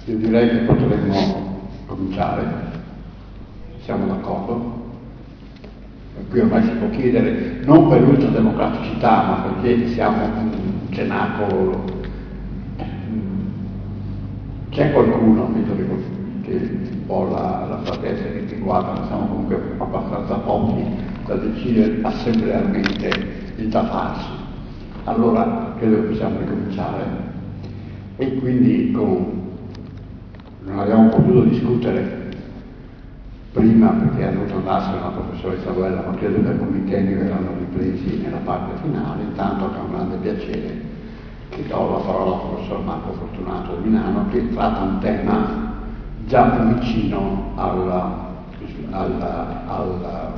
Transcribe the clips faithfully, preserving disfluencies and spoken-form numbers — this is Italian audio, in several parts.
Io direi che potremmo cominciare, siamo d'accordo? Qui ormai si può chiedere, non per l'ultrademocraticità, ma perché siamo un cenacolo. C'è qualcuno, visto che un po' la, la fattezza che ti guarda, siamo comunque abbastanza pochi da decidere assemblearmente il da farsi. Allora credo che possiamo ricominciare e quindi con non abbiamo potuto discutere prima perché è dovuto andarsene la professoressa Guella, ma credo che alcuni temi verranno ripresi nella parte finale. Intanto è un grande piacere che do la parola al professor Marco Fortunato di Milano, che tratta un tema già più vicino al, al, al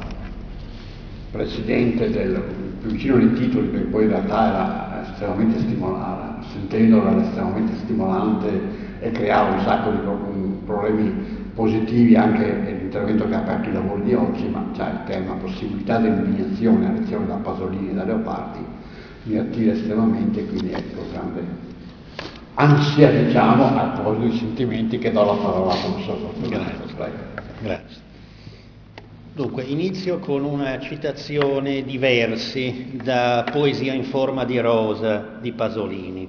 presidente del, più vicino nei titoli, perché poi in realtà era estremamente stimolante, sentendolo era estremamente stimolante e creava un sacco di problemi positivi, anche l'intervento che ha aperto i lavori di oggi, ma già il tema possibilità dell'indignazione a lezione da Pasolini e da Leopardi mi attira estremamente, quindi ecco grande ansia, diciamo, a proposito di sentimenti, che do la parola al professor Fortunato. Grazie. Grazie. Dunque, inizio con una citazione di versi da Poesia in forma di rosa di Pasolini.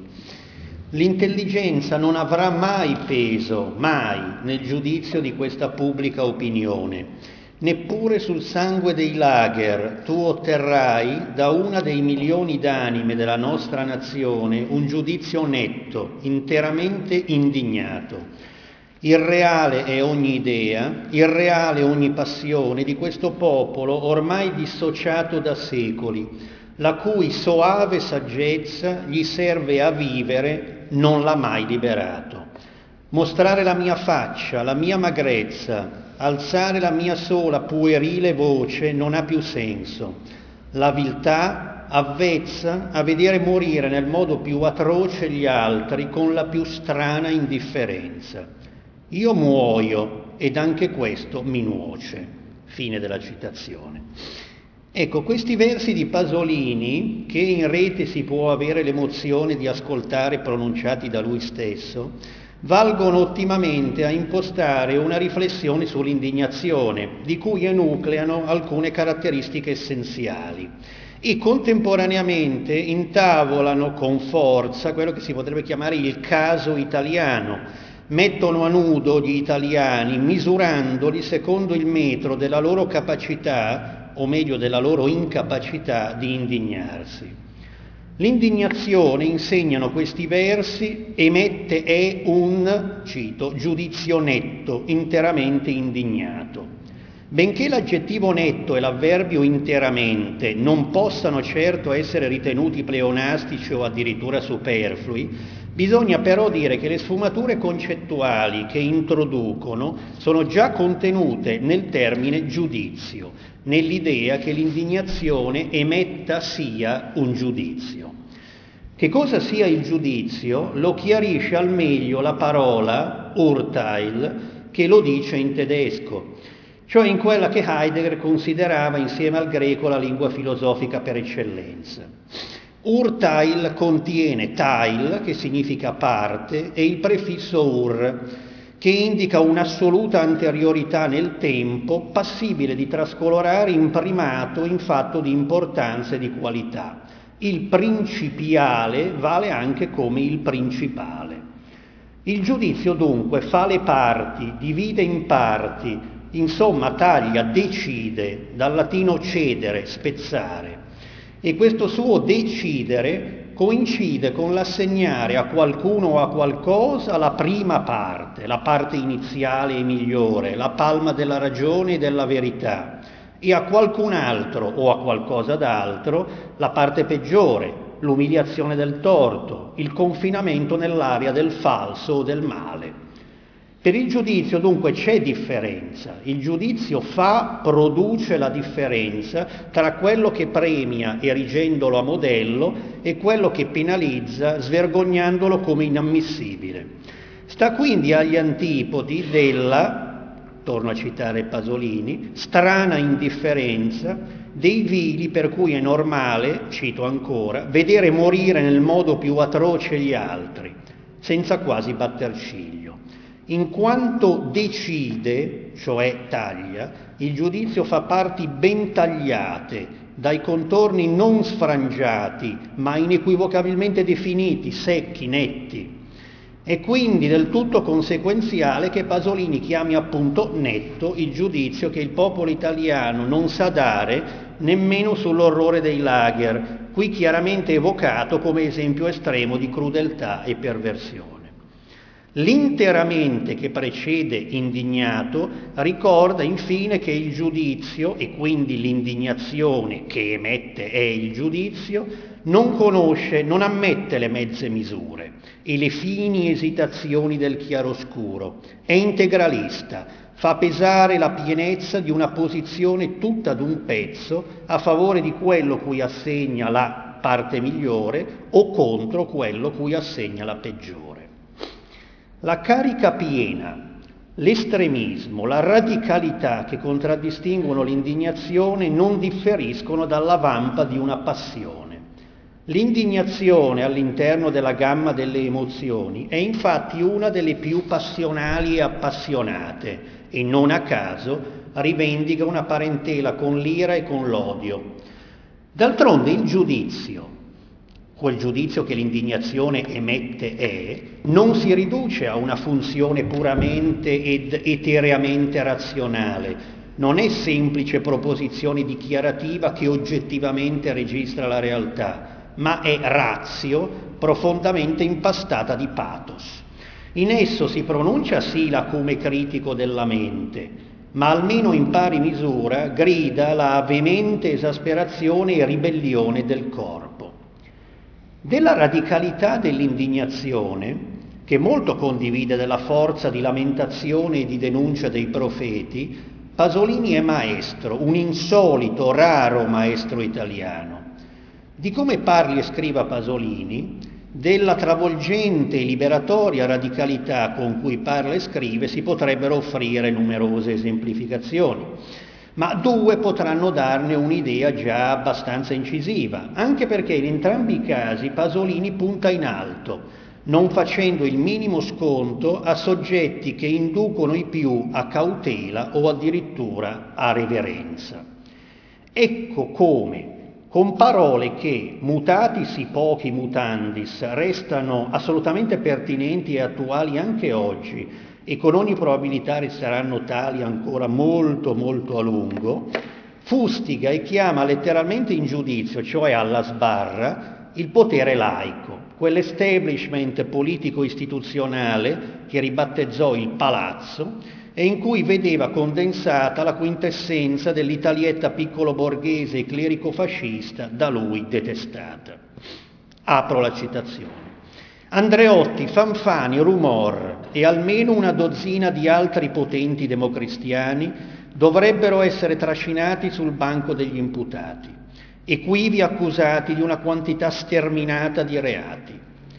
L'intelligenza non avrà mai peso, mai, nel giudizio di questa pubblica opinione. Neppure sul sangue dei lager tu otterrai da una dei milioni d'anime della nostra nazione un giudizio netto, interamente indignato. Irreale è ogni idea, irreale ogni passione di questo popolo ormai dissociato da secoli, la cui soave saggezza gli serve a vivere, non l'ha mai liberato. Mostrare la mia faccia, la mia magrezza, alzare la mia sola puerile voce non ha più senso. La viltà avvezza a vedere morire nel modo più atroce gli altri con la più strana indifferenza. Io muoio ed anche questo mi nuoce. Fine della citazione. Ecco, questi versi di Pasolini, che in rete si può avere l'emozione di ascoltare pronunciati da lui stesso, valgono ottimamente a impostare una riflessione sull'indignazione, di cui enucleano alcune caratteristiche essenziali e contemporaneamente intavolano con forza quello che si potrebbe chiamare il caso italiano. Mettono a nudo gli italiani misurandoli secondo il metro della loro capacità, o meglio della loro incapacità di indignarsi. L'indignazione, insegnano questi versi, emette è un, cito, giudizio netto, interamente indignato. Benché l'aggettivo netto e l'avverbio interamente non possano certo essere ritenuti pleonastici o addirittura superflui, bisogna però dire che le sfumature concettuali che introducono sono già contenute nel termine giudizio, nell'idea che l'indignazione emetta sia un giudizio. Che cosa sia il giudizio lo chiarisce al meglio la parola Urteil, che lo dice in tedesco, cioè in quella che Heidegger considerava insieme al greco la lingua filosofica per eccellenza. Urteil contiene Teil, che significa parte, e il prefisso ur, che indica un'assoluta anteriorità nel tempo, passibile di trascolorare in primato in fatto di importanza e di qualità. Il principiale vale anche come il principale. Il giudizio dunque fa le parti, divide in parti, insomma taglia, decide, dal latino cedere, spezzare. E questo suo decidere coincide con l'assegnare a qualcuno o a qualcosa la prima parte, la parte iniziale e migliore, la palma della ragione e della verità, e a qualcun altro o a qualcosa d'altro la parte peggiore, l'umiliazione del torto, il confinamento nell'area del falso o del male. Per il giudizio dunque c'è differenza, il giudizio fa, produce la differenza tra quello che premia erigendolo a modello e quello che penalizza svergognandolo come inammissibile. Sta quindi agli antipodi della, torno a citare Pasolini, strana indifferenza dei vili per cui è normale, cito ancora, vedere morire nel modo più atroce gli altri, senza quasi batter ciglio. In quanto decide, cioè taglia, il giudizio fa parti ben tagliate, dai contorni non sfrangiati, ma inequivocabilmente definiti, secchi, netti. È quindi del tutto conseguenziale che Pasolini chiami appunto netto il giudizio che il popolo italiano non sa dare nemmeno sull'orrore dei lager, qui chiaramente evocato come esempio estremo di crudeltà e perversione. L'interamente che precede indignato ricorda infine che il giudizio, e quindi l'indignazione che emette è il giudizio, non conosce, non ammette le mezze misure e le fini esitazioni del chiaroscuro. È integralista, fa pesare la pienezza di una posizione tutta d'un pezzo a favore di quello cui assegna la parte migliore o contro quello cui assegna la peggiore. La carica piena, l'estremismo, la radicalità che contraddistinguono l'indignazione non differiscono dalla vampa di una passione. L'indignazione all'interno della gamma delle emozioni è infatti una delle più passionali e appassionate e non a caso rivendica una parentela con l'ira e con l'odio. D'altronde il giudizio, quel giudizio che l'indignazione emette è, non si riduce a una funzione puramente ed etereamente razionale, non è semplice proposizione dichiarativa che oggettivamente registra la realtà, ma è ratio profondamente impastata di pathos. In esso si pronuncia sì l'acume critico della mente, ma almeno in pari misura grida la veemente esasperazione e ribellione del corpo. Della radicalità dell'indignazione, che molto condivide della forza di lamentazione e di denuncia dei profeti, Pasolini è maestro, un insolito, raro maestro italiano. Di come parli e scriva Pasolini, della travolgente e liberatoria radicalità con cui parla e scrive si potrebbero offrire numerose esemplificazioni, ma due potranno darne un'idea già abbastanza incisiva, anche perché in entrambi i casi Pasolini punta in alto, non facendo il minimo sconto a soggetti che inducono i più a cautela o addirittura a reverenza. Ecco come, con parole che, mutatis pochi mutandis, restano assolutamente pertinenti e attuali anche oggi e con ogni probabilità resteranno tali ancora molto molto a lungo, fustiga e chiama letteralmente in giudizio, cioè alla sbarra, il potere laico, quell'establishment politico-istituzionale che ribattezzò il palazzo e in cui vedeva condensata la quintessenza dell'Italietta piccolo borghese e clerico-fascista da lui detestata. Apro la citazione. Andreotti, Fanfani, Rumor e almeno una dozzina di altri potenti democristiani dovrebbero essere trascinati sul banco degli imputati, e quivi accusati di una quantità sterminata di reati: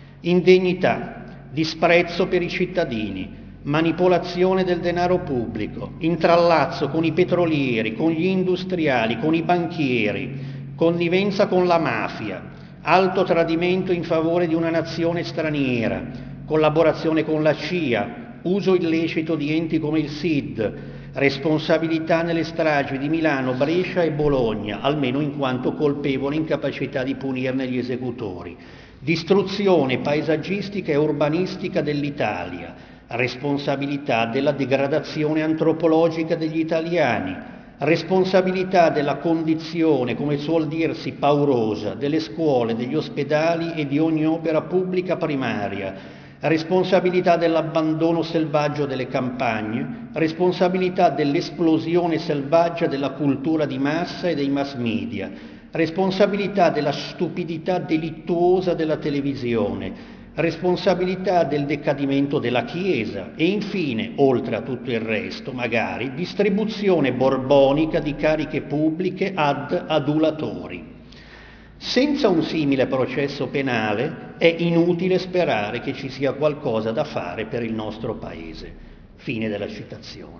indegnità, disprezzo per i cittadini, manipolazione del denaro pubblico, intrallazzo con i petrolieri, con gli industriali, con i banchieri, connivenza con la mafia, alto tradimento in favore di una nazione straniera, collaborazione con la C I A, uso illecito di enti come il S I D, responsabilità nelle stragi di Milano, Brescia e Bologna, almeno in quanto colpevole incapacità di punirne gli esecutori, distruzione paesaggistica e urbanistica dell'Italia, responsabilità della degradazione antropologica degli italiani, responsabilità della condizione, come suol dirsi, paurosa delle scuole, degli ospedali e di ogni opera pubblica primaria, responsabilità dell'abbandono selvaggio delle campagne, responsabilità dell'esplosione selvaggia della cultura di massa e dei mass media, responsabilità della stupidità delittuosa della televisione, responsabilità del decadimento della Chiesa e infine, oltre a tutto il resto, magari, distribuzione borbonica di cariche pubbliche ad adulatori. Senza un simile processo penale è inutile sperare che ci sia qualcosa da fare per il nostro Paese. Fine della citazione.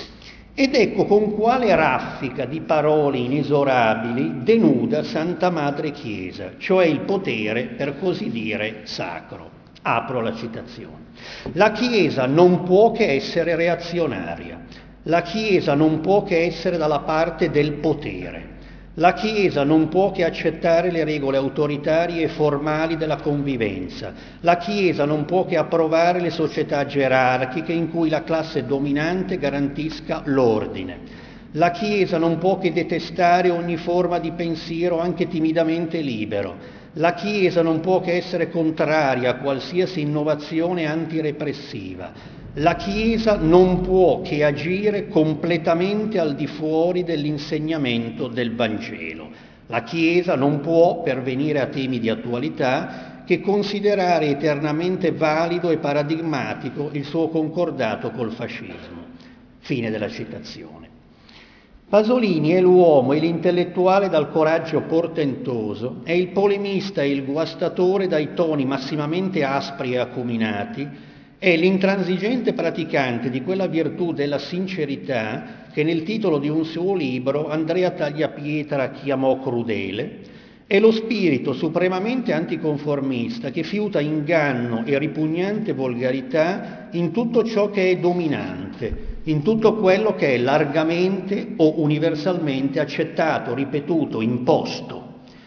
Ed ecco con quale raffica di parole inesorabili denuda Santa Madre Chiesa, cioè il potere, per così dire, sacro. Apro la citazione. La Chiesa non può che essere reazionaria. La Chiesa non può che essere dalla parte del potere. La Chiesa non può che accettare le regole autoritarie e formali della convivenza. La Chiesa non può che approvare le società gerarchiche in cui la classe dominante garantisca l'ordine. La Chiesa non può che detestare ogni forma di pensiero anche timidamente libero. La Chiesa non può che essere contraria a qualsiasi innovazione antirepressiva. La Chiesa non può che agire completamente al di fuori dell'insegnamento del Vangelo. La Chiesa non può, per venire a temi di attualità, che considerare eternamente valido e paradigmatico il suo concordato col fascismo. Fine della citazione. Pasolini è l'uomo e l'intellettuale dal coraggio portentoso, è il polemista e il guastatore dai toni massimamente aspri e acuminati, è l'intransigente praticante di quella virtù della sincerità che nel titolo di un suo libro Andrea Tagliapietra chiamò crudele, è lo spirito supremamente anticonformista che fiuta inganno e ripugnante volgarità in tutto ciò che è dominante, in tutto quello che è largamente o universalmente accettato, ripetuto, imposto.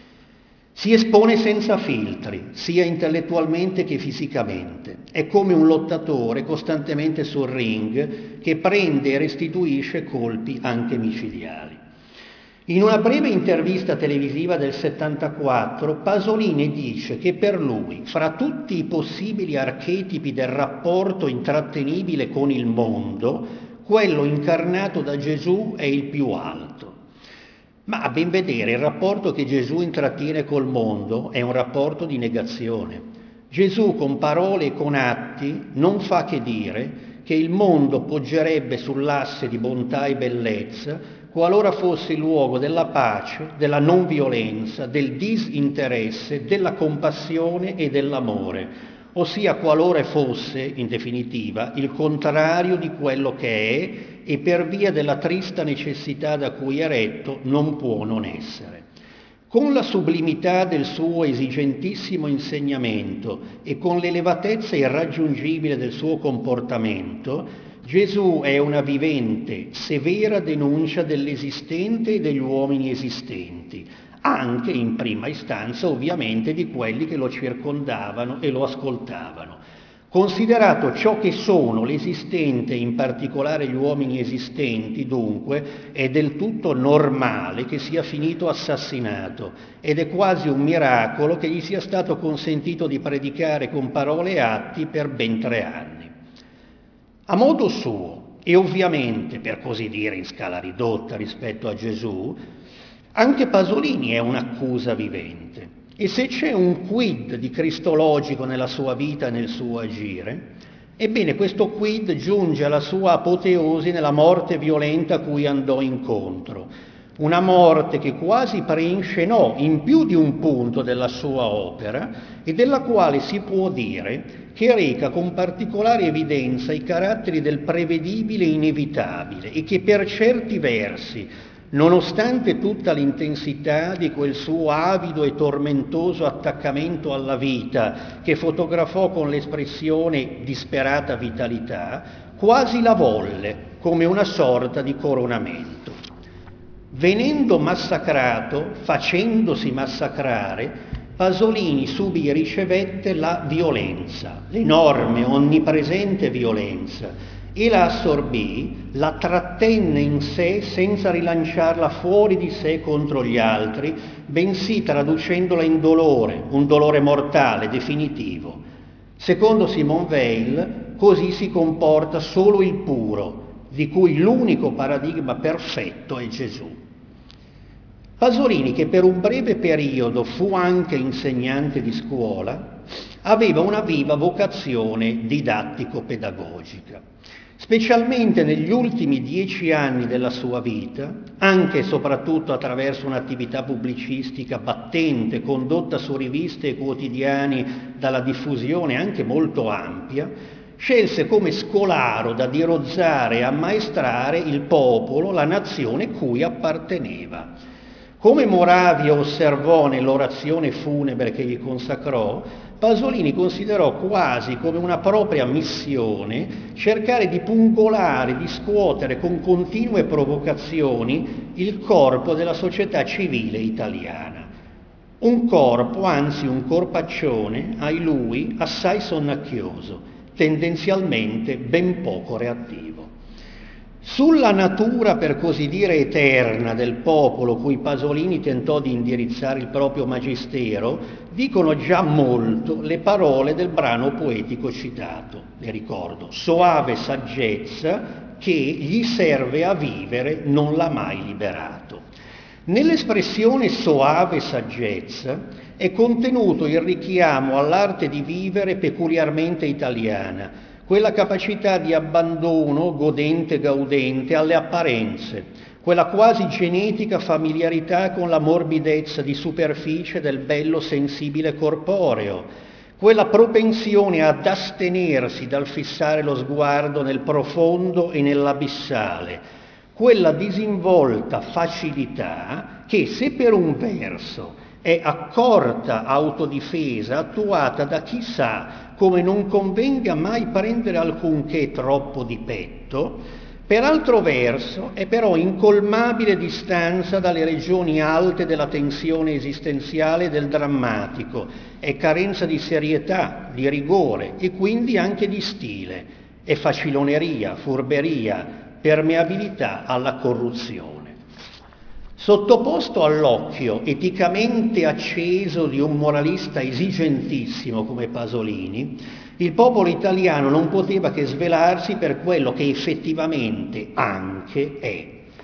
Si espone senza filtri, sia intellettualmente che fisicamente. È come un lottatore costantemente sul ring che prende e restituisce colpi anche micidiali. In una breve intervista televisiva del settantaquattro, Pasolini dice che per lui, fra tutti i possibili archetipi del rapporto intrattenibile con il mondo, quello incarnato da Gesù è il più alto. Ma a ben vedere il rapporto che Gesù intrattiene col mondo è un rapporto di negazione. Gesù con parole e con atti non fa che dire che il mondo poggerebbe sull'asse di bontà e bellezza qualora fosse il luogo della pace, della non violenza, del disinteresse, della compassione e dell'amore, ossia qualora fosse, in definitiva, il contrario di quello che è e per via della trista necessità da cui è retto non può non essere. Con la sublimità del suo esigentissimo insegnamento e con l'elevatezza irraggiungibile del suo comportamento, Gesù è una vivente, severa denuncia dell'esistente e degli uomini esistenti, anche in prima istanza ovviamente di quelli che lo circondavano e lo ascoltavano. Considerato ciò che sono l'esistente, in particolare gli uomini esistenti, dunque, è del tutto normale che sia finito assassinato ed è quasi un miracolo che gli sia stato consentito di predicare con parole e atti per ben tre anni. A modo suo, e ovviamente per così dire in scala ridotta rispetto a Gesù, anche Pasolini è un'accusa vivente. E se c'è un quid di cristologico nella sua vita e nel suo agire, ebbene questo quid giunge alla sua apoteosi nella morte violenta a cui andò incontro. Una morte che quasi preinscenò in più di un punto della sua opera e della quale si può dire che reca con particolare evidenza i caratteri del prevedibile e inevitabile e che per certi versi, nonostante tutta l'intensità di quel suo avido e tormentoso attaccamento alla vita che fotografò con l'espressione disperata vitalità, quasi la volle come una sorta di coronamento. Venendo massacrato, facendosi massacrare, Pasolini subì e ricevette la violenza, l'enorme, onnipresente violenza, e la assorbì, la trattenne in sé senza rilanciarla fuori di sé contro gli altri, bensì traducendola in dolore, un dolore mortale, definitivo. Secondo Simone Weil, così si comporta solo il puro, di cui l'unico paradigma perfetto è Gesù. Pasolini, che per un breve periodo fu anche insegnante di scuola, aveva una viva vocazione didattico-pedagogica. Specialmente negli ultimi dieci anni della sua vita, anche e soprattutto attraverso un'attività pubblicistica battente condotta su riviste e quotidiani dalla diffusione anche molto ampia, scelse come scolaro da dirozzare e ammaestrare il popolo, la nazione cui apparteneva. Come Moravia osservò nell'orazione funebre che gli consacrò, Pasolini considerò quasi come una propria missione cercare di pungolare, di scuotere con continue provocazioni il corpo della società civile italiana. Un corpo, anzi un corpaccione, ai lui assai sonnacchioso, tendenzialmente ben poco reattivo. Sulla natura, per così dire, eterna del popolo cui Pasolini tentò di indirizzare il proprio magistero, dicono già molto le parole del brano poetico citato, le ricordo: soave saggezza che gli serve a vivere non l'ha mai liberato. Nell'espressione soave saggezza è contenuto il richiamo all'arte di vivere peculiarmente italiana, quella capacità di abbandono godente gaudente alle apparenze, quella quasi genetica familiarità con la morbidezza di superficie del bello sensibile corporeo, quella propensione ad astenersi dal fissare lo sguardo nel profondo e nell'abissale, quella disinvolta facilità che, se per un verso è accorta autodifesa attuata da chi sa come non convenga mai prendere alcunché troppo di petto, per altro verso è però incolmabile distanza dalle regioni alte della tensione esistenziale e del drammatico, è carenza di serietà, di rigore e quindi anche di stile, è faciloneria, furberia, permeabilità alla corruzione. Sottoposto all'occhio eticamente acceso di un moralista esigentissimo come Pasolini, il popolo italiano non poteva che svelarsi per quello che effettivamente anche è.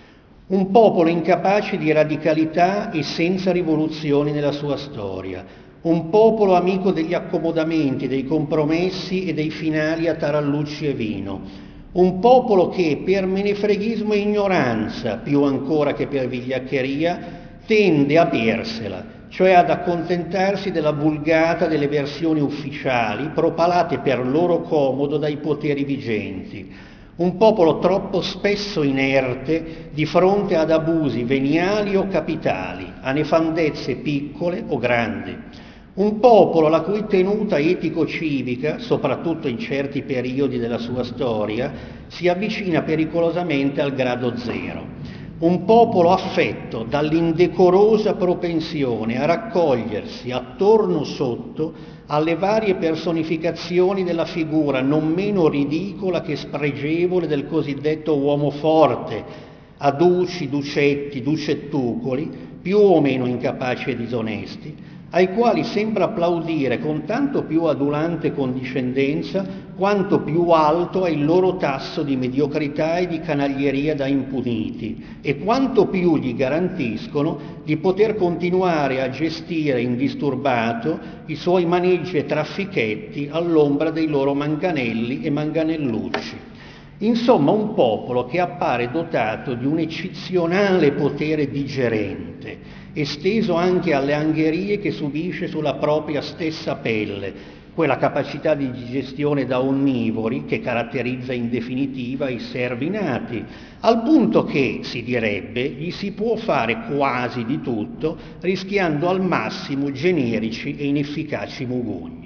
Un popolo incapace di radicalità e senza rivoluzioni nella sua storia. Un popolo amico degli accomodamenti, dei compromessi e dei finali a tarallucci e vino. Un popolo che, per menefreghismo e ignoranza, più ancora che per vigliaccheria, tende a bersela, cioè ad accontentarsi della vulgata delle versioni ufficiali propalate per loro comodo dai poteri vigenti. Un popolo troppo spesso inerte di fronte ad abusi veniali o capitali, a nefandezze piccole o grandi. Un popolo la cui tenuta etico-civica, soprattutto in certi periodi della sua storia, si avvicina pericolosamente al grado zero. Un popolo affetto dall'indecorosa propensione a raccogliersi attorno sotto alle varie personificazioni della figura non meno ridicola che spregevole del cosiddetto uomo forte, a duci, ducetti, ducettucoli, più o meno incapaci e disonesti, ai quali sembra applaudire con tanto più adulante condiscendenza quanto più alto è il loro tasso di mediocrità e di canaglieria da impuniti e quanto più gli garantiscono di poter continuare a gestire indisturbato i suoi maneggi e traffichetti all'ombra dei loro manganelli e manganellucci. Insomma, un popolo che appare dotato di un eccezionale potere digerente, esteso anche alle angherie che subisce sulla propria stessa pelle, quella capacità di digestione da onnivori che caratterizza in definitiva i servi nati, al punto che, si direbbe, gli si può fare quasi di tutto, rischiando al massimo generici e inefficaci mugugni.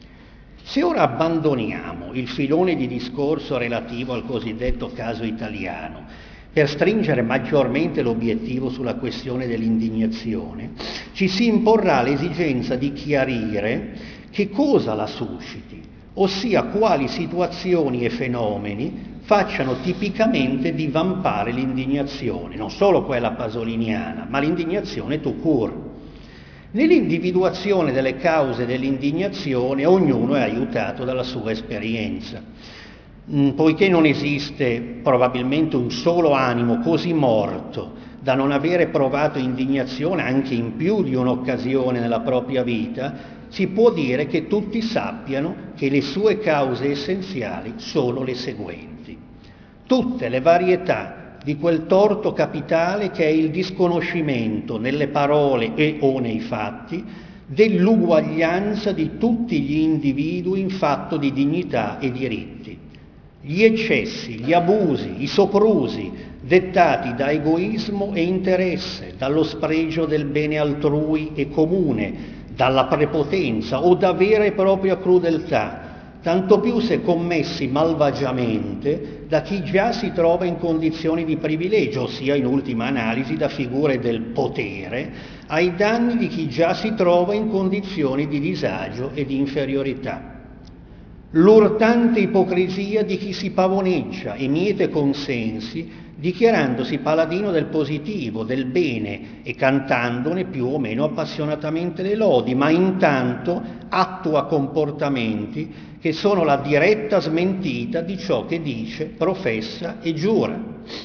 Se ora abbandoniamo il filone di discorso relativo al cosiddetto caso italiano, per stringere maggiormente l'obiettivo sulla questione dell'indignazione, ci si imporrà l'esigenza di chiarire che cosa la susciti, ossia quali situazioni e fenomeni facciano tipicamente divampare l'indignazione, non solo quella pasoliniana, ma l'indignazione tout court. Nell'individuazione delle cause dell'indignazione ognuno è aiutato dalla sua esperienza. Poiché non esiste probabilmente un solo animo così morto da non avere provato indignazione anche in più di un'occasione nella propria vita, si può dire che tutti sappiano che le sue cause essenziali sono le seguenti. Tutte le varietà di quel torto capitale che è il disconoscimento nelle parole e o nei fatti dell'uguaglianza di tutti gli individui in fatto di dignità e diritti. Gli eccessi, gli abusi, i soprusi dettati da egoismo e interesse, dallo spregio del bene altrui e comune, dalla prepotenza o da vera e propria crudeltà, tanto più se commessi malvagiamente da chi già si trova in condizioni di privilegio, ossia in ultima analisi da figure del potere, ai danni di chi già si trova in condizioni di disagio e di inferiorità. L'urtante ipocrisia di chi si pavoneggia e miete consensi, dichiarandosi paladino del positivo, del bene e cantandone più o meno appassionatamente le lodi, ma intanto attua comportamenti che sono la diretta smentita di ciò che dice, professa e giura.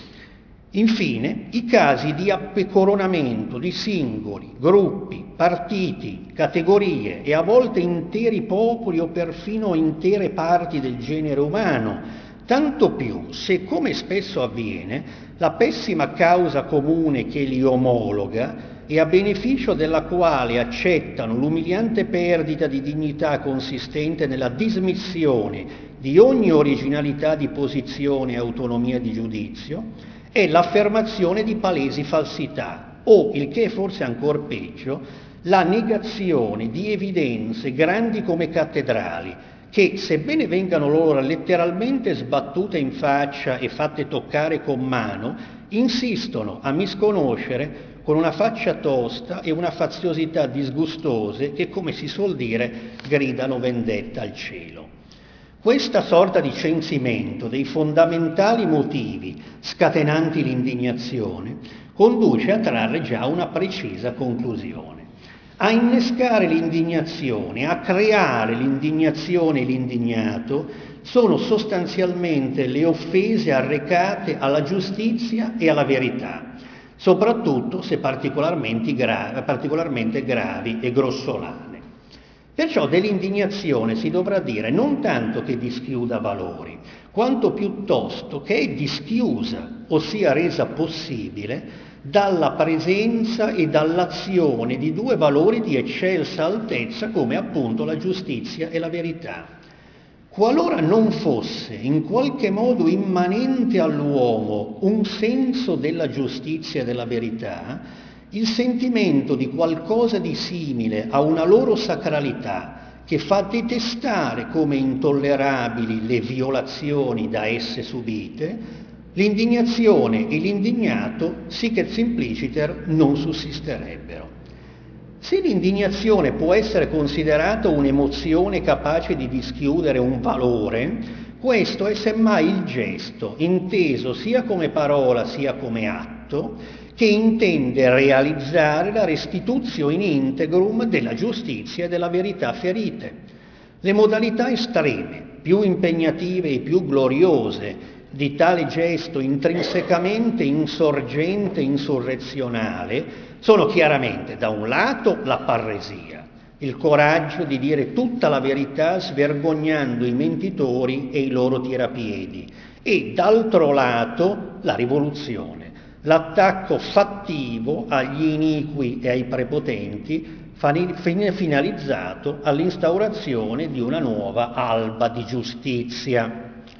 Infine, i casi di appecoronamento di singoli, gruppi, partiti, categorie e a volte interi popoli o perfino intere parti del genere umano, tanto più se, come spesso avviene, la pessima causa comune che li omologa e a beneficio della quale accettano l'umiliante perdita di dignità consistente nella dismissione di ogni originalità di posizione e autonomia di giudizio, è l'affermazione di palesi falsità o, il che è forse ancor peggio, la negazione di evidenze grandi come cattedrali che, sebbene vengano loro letteralmente sbattute in faccia e fatte toccare con mano, insistono a misconoscere con una faccia tosta e una faziosità disgustose che, come si suol dire, gridano vendetta al cielo. Questa sorta di censimento dei fondamentali motivi scatenanti l'indignazione conduce a trarre già una precisa conclusione. A innescare l'indignazione, a creare l'indignazione e l'indignato sono sostanzialmente le offese arrecate alla giustizia e alla verità, soprattutto se particolarmente gravi, particolarmente gravi e grossolane. Perciò dell'indignazione si dovrà dire non tanto che dischiuda valori, quanto piuttosto che è dischiusa, ossia resa possibile, dalla presenza e dall'azione di due valori di eccelsa altezza come appunto la giustizia e la verità. Qualora non fosse in qualche modo immanente all'uomo un senso della giustizia e della verità, il sentimento di qualcosa di simile a una loro sacralità che fa detestare come intollerabili le violazioni da esse subite, l'indignazione e l'indignato, sic et simpliciter, non sussisterebbero. Se l'indignazione può essere considerata un'emozione capace di dischiudere un valore, questo è semmai il gesto, inteso sia come parola sia come atto, che intende realizzare la restitutio in integrum della giustizia e della verità ferite. Le modalità estreme, più impegnative e più gloriose di tale gesto intrinsecamente insorgente e insurrezionale sono chiaramente, da un lato, la parresia, il coraggio di dire tutta la verità svergognando i mentitori e i loro tirapiedi, e d'altro lato la rivoluzione, l'attacco fattivo agli iniqui e ai prepotenti finalizzato all'instaurazione di una nuova alba di giustizia.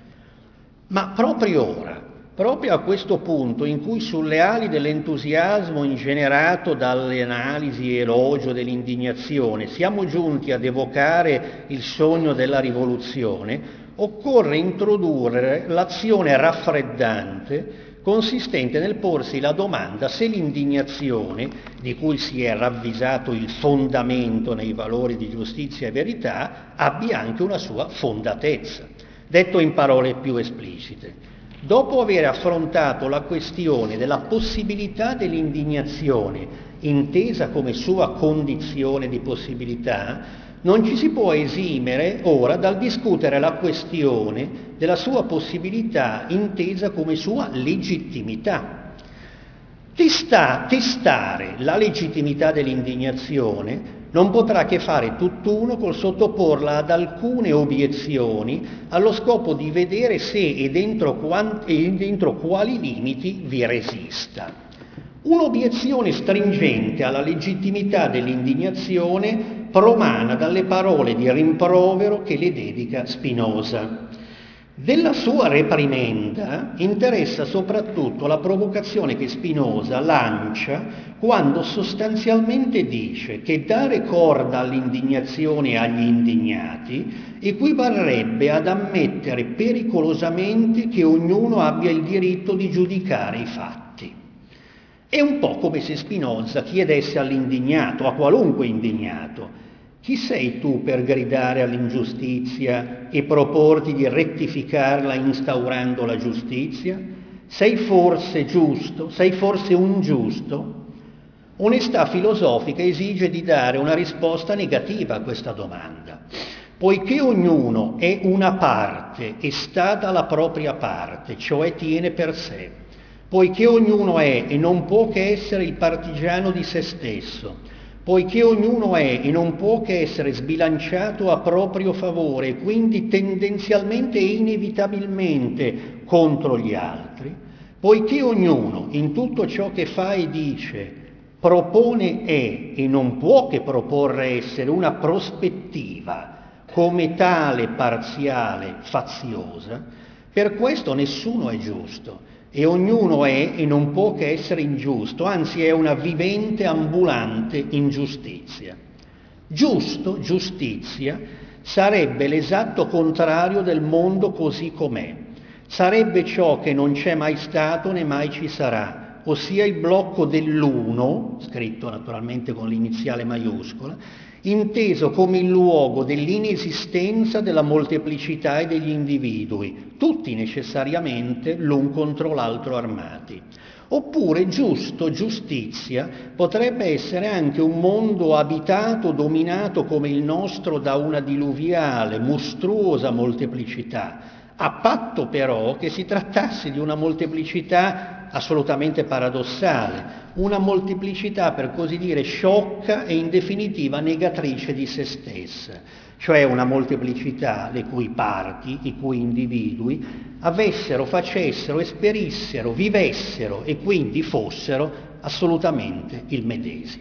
Ma proprio ora, proprio a questo punto in cui sulle ali dell'entusiasmo ingenerato dalle analisi e elogio dell'indignazione siamo giunti ad evocare il sogno della rivoluzione, occorre introdurre l'azione raffreddante consistente nel porsi la domanda se l'indignazione, di cui si è ravvisato il fondamento nei valori di giustizia e verità, abbia anche una sua fondatezza. Detto in parole più esplicite, dopo aver affrontato la questione della possibilità dell'indignazione, intesa come sua condizione di possibilità, non ci si può esimere ora dal discutere la questione della sua possibilità intesa come sua legittimità. Testa, testare la legittimità dell'indignazione non potrà che fare tutt'uno col sottoporla ad alcune obiezioni allo scopo di vedere se e dentro, quant- e dentro quali limiti vi resista. Un'obiezione stringente alla legittimità dell'indignazione promana dalle parole di rimprovero che le dedica Spinoza. Della sua reprimenda interessa soprattutto la provocazione che Spinoza lancia quando sostanzialmente dice che dare corda all'indignazione agli indignati equivarrebbe ad ammettere pericolosamente che ognuno abbia il diritto di giudicare i fatti. È un po' come se Spinoza chiedesse all'indignato, a qualunque indignato: chi sei tu per gridare all'ingiustizia e proporti di rettificarla instaurando la giustizia? Sei forse giusto? Sei forse un giusto? Onestà filosofica esige di dare una risposta negativa a questa domanda. Poiché ognuno è una parte e sta dalla propria parte, cioè tiene per sé, poiché ognuno è e non può che essere il partigiano di se stesso, poiché ognuno è e non può che essere sbilanciato a proprio favore e quindi tendenzialmente e inevitabilmente contro gli altri, poiché ognuno in tutto ciò che fa e dice propone è e non può che proporre essere una prospettiva come tale parziale, faziosa, per questo nessuno è giusto. E ognuno è e non può che essere ingiusto, anzi è una vivente, ambulante ingiustizia. Giusto, giustizia, sarebbe l'esatto contrario del mondo così com'è. Sarebbe ciò che non c'è mai stato né mai ci sarà, ossia il blocco dell'uno, scritto naturalmente con l'iniziale maiuscola, inteso come il luogo dell'inesistenza della molteplicità e degli individui, tutti necessariamente l'un contro l'altro armati. Oppure giusto, giustizia, potrebbe essere anche un mondo abitato, dominato come il nostro da una diluviale, mostruosa molteplicità, a patto però che si trattasse di una molteplicità assolutamente paradossale, una molteplicità per così dire sciocca e in definitiva negatrice di se stessa, cioè una molteplicità le cui parti, i cui individui avessero, facessero, esperissero, vivessero e quindi fossero assolutamente il medesimo.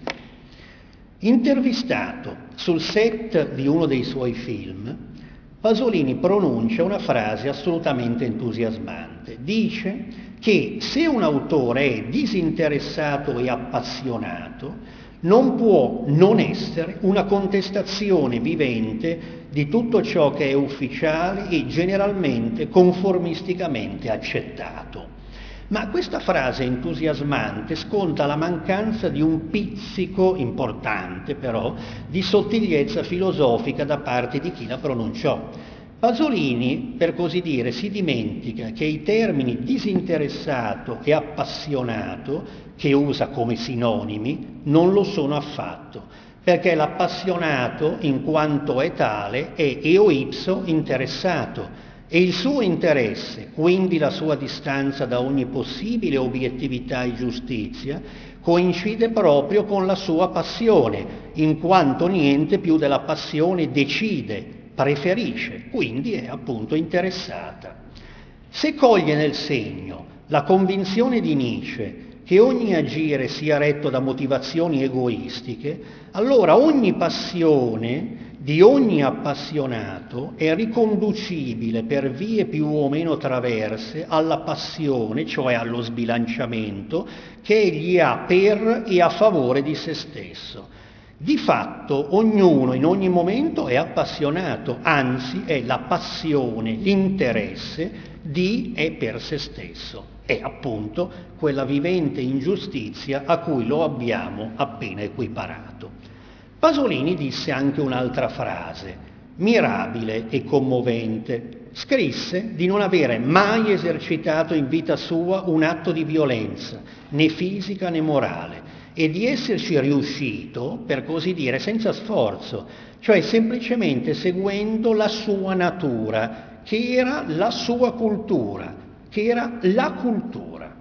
Intervistato sul set di uno dei suoi film, Pasolini pronuncia una frase assolutamente entusiasmante. Dice che se un autore è disinteressato e appassionato, non può non essere una contestazione vivente di tutto ciò che è ufficiale e generalmente conformisticamente accettato. Ma questa frase entusiasmante sconta la mancanza di un pizzico importante, però, di sottigliezza filosofica da parte di chi la pronunciò. Pasolini, per così dire, si dimentica che i termini disinteressato e appassionato, che usa come sinonimi, non lo sono affatto, perché l'appassionato, in quanto è tale, è eo ipso interessato, e il suo interesse, quindi la sua distanza da ogni possibile obiettività e giustizia, coincide proprio con la sua passione, in quanto niente più della passione decide, preferisce, quindi è appunto interessata. Se coglie nel segno la convinzione di Nietzsche che ogni agire sia retto da motivazioni egoistiche, allora ogni passione di ogni appassionato è riconducibile per vie più o meno traverse alla passione, cioè allo sbilanciamento, che egli ha per e a favore di se stesso. Di fatto ognuno in ogni momento è appassionato, anzi è la passione, l'interesse di e per se stesso. È appunto quella vivente ingiustizia a cui lo abbiamo appena equiparato. Pasolini disse anche un'altra frase, mirabile e commovente. Scrisse di non avere mai esercitato in vita sua un atto di violenza, né fisica né morale, e di esserci riuscito, per così dire, senza sforzo, cioè semplicemente seguendo la sua natura, che era la sua cultura, che era la cultura.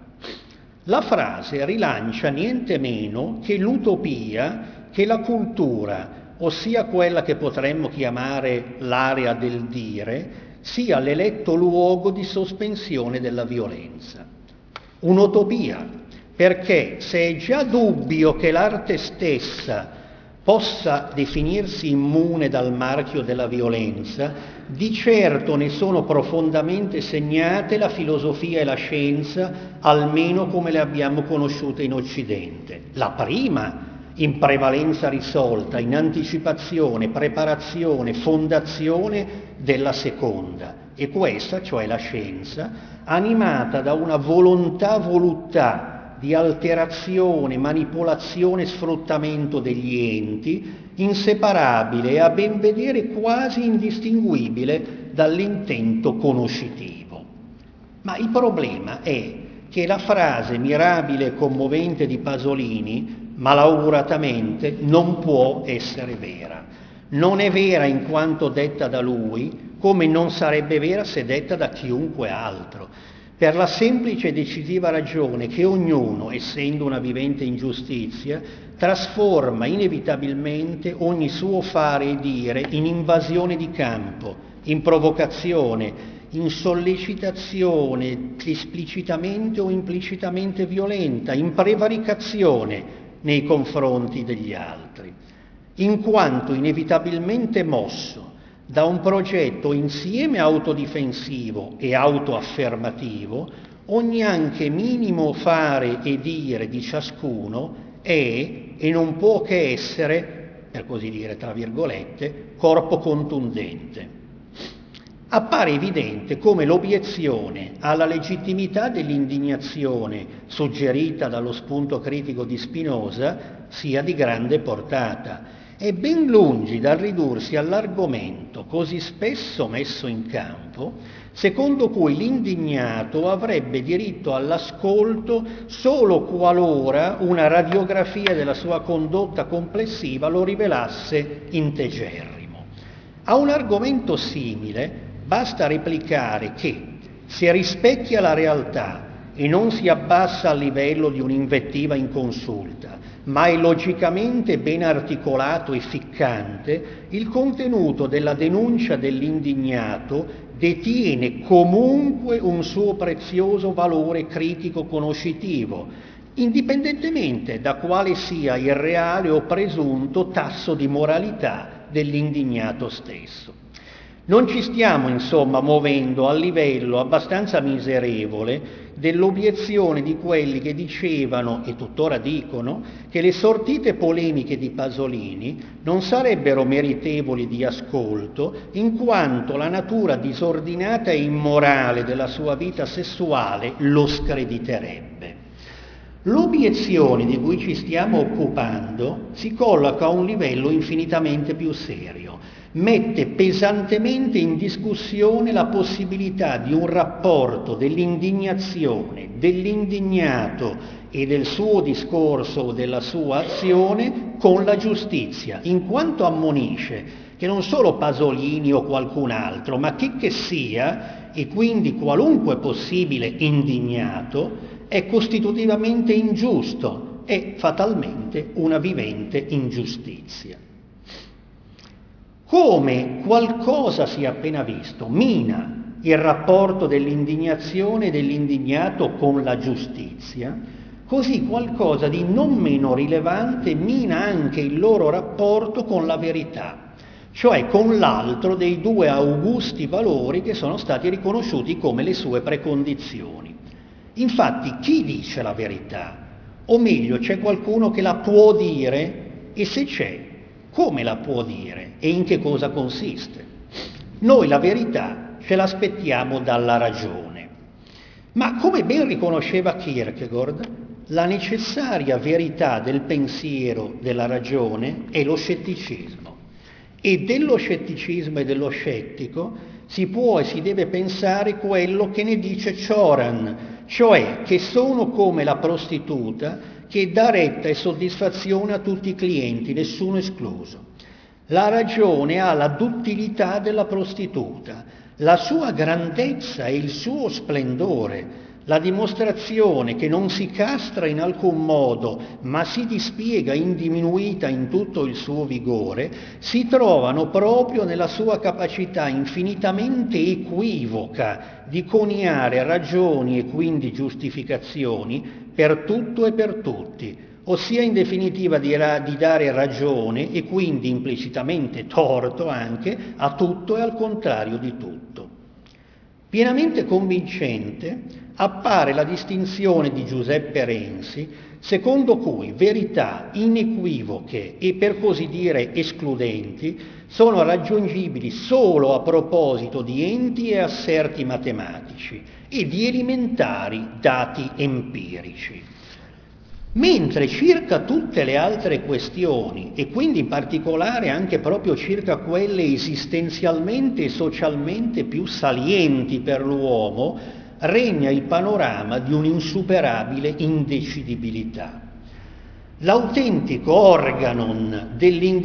La frase rilancia niente meno che l'utopia che la cultura, ossia quella che potremmo chiamare l'area del dire, sia l'eletto luogo di sospensione della violenza. Un'utopia, perché se è già dubbio che l'arte stessa possa definirsi immune dal marchio della violenza, di certo ne sono profondamente segnate la filosofia e la scienza, almeno come le abbiamo conosciute in Occidente. La prima in prevalenza risolta, in anticipazione, preparazione, fondazione della seconda. E questa, cioè la scienza, animata da una volontà voluttà di alterazione, manipolazione e sfruttamento degli enti, inseparabile e a ben vedere quasi indistinguibile dall'intento conoscitivo. Ma il problema è che la frase mirabile e commovente di Pasolini, malauguratamente, non può essere vera. Non è vera in quanto detta da lui, come non sarebbe vera se detta da chiunque altro, per la semplice e decisiva ragione che ognuno, essendo una vivente ingiustizia, trasforma inevitabilmente ogni suo fare e dire in invasione di campo, in provocazione, in sollecitazione esplicitamente o implicitamente violenta, in prevaricazione nei confronti degli altri, in quanto inevitabilmente mosso da un progetto insieme autodifensivo e autoaffermativo, ogni anche minimo fare e dire di ciascuno è e non può che essere, per così dire tra virgolette, corpo contundente. Appare evidente come l'obiezione alla legittimità dell'indignazione suggerita dallo spunto critico di Spinoza sia di grande portata e ben lungi dal ridursi all'argomento così spesso messo in campo, secondo cui l'indignato avrebbe diritto all'ascolto solo qualora una radiografia della sua condotta complessiva lo rivelasse integerrimo. A un argomento simile basta replicare che, se rispecchia la realtà e non si abbassa al livello di un'invettiva inconsulta, ma è logicamente ben articolato e ficcante, il contenuto della denuncia dell'indignato detiene comunque un suo prezioso valore critico-conoscitivo, indipendentemente da quale sia il reale o presunto tasso di moralità dell'indignato stesso. Non ci stiamo, insomma, muovendo a livello abbastanza miserevole dell'obiezione di quelli che dicevano, e tuttora dicono, che le sortite polemiche di Pasolini non sarebbero meritevoli di ascolto in quanto la natura disordinata e immorale della sua vita sessuale lo screditerebbe. L'obiezione di cui ci stiamo occupando si colloca a un livello infinitamente più serio. Mette pesantemente in discussione la possibilità di un rapporto dell'indignazione, dell'indignato e del suo discorso o della sua azione con la giustizia, in quanto ammonisce che non solo Pasolini o qualcun altro, ma chi che sia, e quindi qualunque possibile indignato, è costitutivamente ingiusto e fatalmente una vivente ingiustizia. Come qualcosa si è appena visto mina il rapporto dell'indignazione e dell'indignato con la giustizia, così qualcosa di non meno rilevante mina anche il loro rapporto con la verità, cioè con l'altro dei due augusti valori che sono stati riconosciuti come le sue precondizioni. Infatti, chi dice la verità? O meglio, c'è qualcuno che la può dire? E se c'è, come la può dire e in che cosa consiste? Noi la verità ce l'aspettiamo dalla ragione. Ma come ben riconosceva Kierkegaard, la necessaria verità del pensiero della ragione è lo scetticismo. E dello scetticismo e dello scettico si può e si deve pensare quello che ne dice Cioran, cioè che sono come la prostituta che dà retta e soddisfazione a tutti i clienti, nessuno escluso. La ragione ha la duttilità della prostituta, la sua grandezza e il suo splendore, la dimostrazione che non si castra in alcun modo, ma si dispiega indiminuita in tutto il suo vigore, si trovano proprio nella sua capacità infinitamente equivoca di coniare ragioni e quindi giustificazioni per tutto e per tutti, ossia in definitiva di, ra- di dare ragione e quindi implicitamente torto anche a tutto e al contrario di tutto. Pienamente convincente appare la distinzione di Giuseppe Renzi, secondo cui verità inequivoche e per così dire escludenti sono raggiungibili solo a proposito di enti e asserti matematici e di elementari dati empirici. Mentre circa tutte le altre questioni, e quindi in particolare anche proprio circa quelle esistenzialmente e socialmente più salienti per l'uomo, regna il panorama di un'insuperabile indecidibilità. L'autentico organon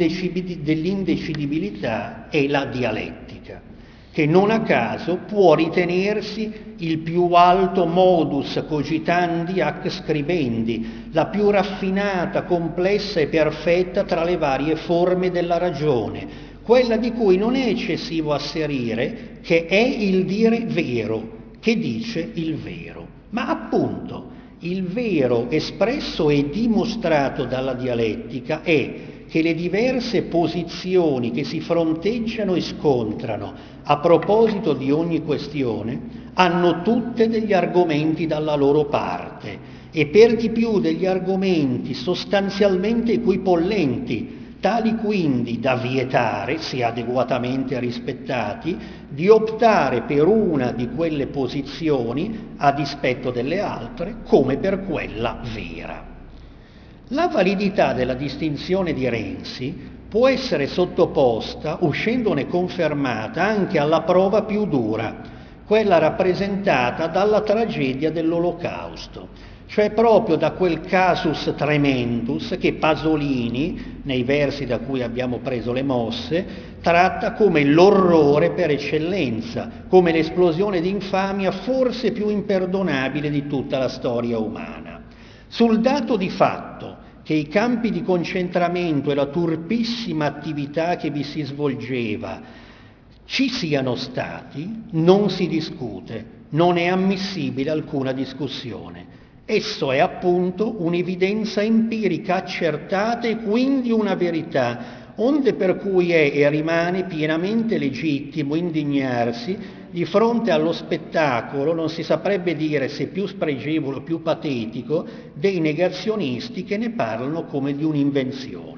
dell'indecidibilità è la dialettica, che non a caso può ritenersi il più alto modus cogitandi ac scribendi, la più raffinata, complessa e perfetta tra le varie forme della ragione, quella di cui non è eccessivo asserire che è il dire vero, che dice il vero, ma appunto il vero espresso e dimostrato dalla dialettica è che le diverse posizioni che si fronteggiano e scontrano a proposito di ogni questione hanno tutte degli argomenti dalla loro parte e per di più degli argomenti sostanzialmente equipollenti, tali quindi da vietare, se adeguatamente rispettati, di optare per una di quelle posizioni a dispetto delle altre come per quella vera. La validità della distinzione di Renzi può essere sottoposta, uscendone confermata, anche alla prova più dura, quella rappresentata dalla tragedia dell'Olocausto, cioè proprio da quel casus tremendus che Pasolini, nei versi da cui abbiamo preso le mosse, tratta come l'orrore per eccellenza, come l'esplosione di infamia forse più imperdonabile di tutta la storia umana. Sul dato di fatto che i campi di concentramento e la turpissima attività che vi si svolgeva ci siano stati, non si discute, non è ammissibile alcuna discussione. Esso è appunto un'evidenza empirica accertata e quindi una verità, onde per cui è e rimane pienamente legittimo indignarsi di fronte allo spettacolo, non si saprebbe dire se più spregevole o più patetico, dei negazionisti che ne parlano come di un'invenzione.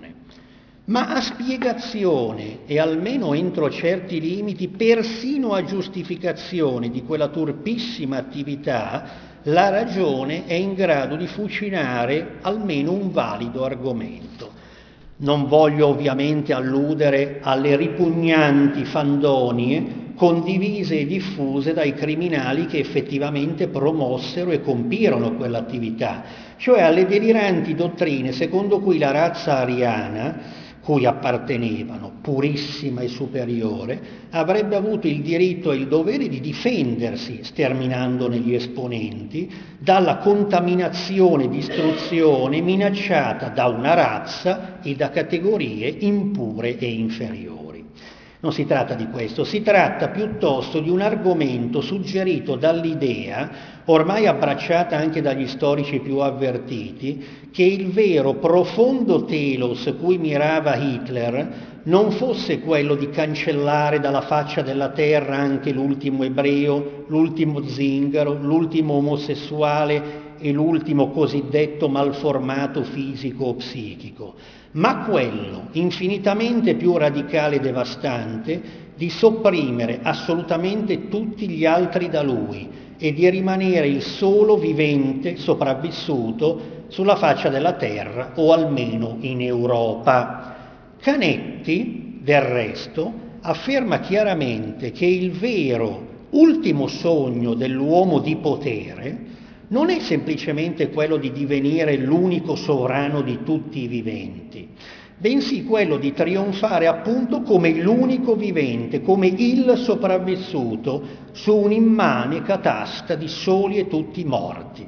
Ma a spiegazione e almeno entro certi limiti, persino a giustificazione di quella turpissima attività, la ragione è in grado di fucilare almeno un valido argomento. Non voglio ovviamente alludere alle ripugnanti fandonie condivise e diffuse dai criminali che effettivamente promossero e compirono quell'attività, cioè alle deliranti dottrine secondo cui la razza ariana, cui appartenevano, purissima e superiore, avrebbe avuto il diritto e il dovere di difendersi, sterminandone gli esponenti, dalla contaminazione e distruzione minacciata da una razza e da categorie impure e inferiori. Non si tratta di questo, si tratta piuttosto di un argomento suggerito dall'idea, ormai abbracciata anche dagli storici più avvertiti, che il vero profondo telos cui mirava Hitler non fosse quello di cancellare dalla faccia della terra anche l'ultimo ebreo, l'ultimo zingaro, l'ultimo omosessuale e l'ultimo cosiddetto malformato fisico o psichico, ma quello infinitamente più radicale e devastante di sopprimere assolutamente tutti gli altri da lui e di rimanere il solo vivente sopravvissuto sulla faccia della terra o almeno in Europa. Canetti, del resto, afferma chiaramente che il vero ultimo sogno dell'uomo di potere non è semplicemente quello di divenire l'unico sovrano di tutti i viventi, bensì quello di trionfare appunto come l'unico vivente, come il sopravvissuto su un'immane catasta di soli e tutti morti.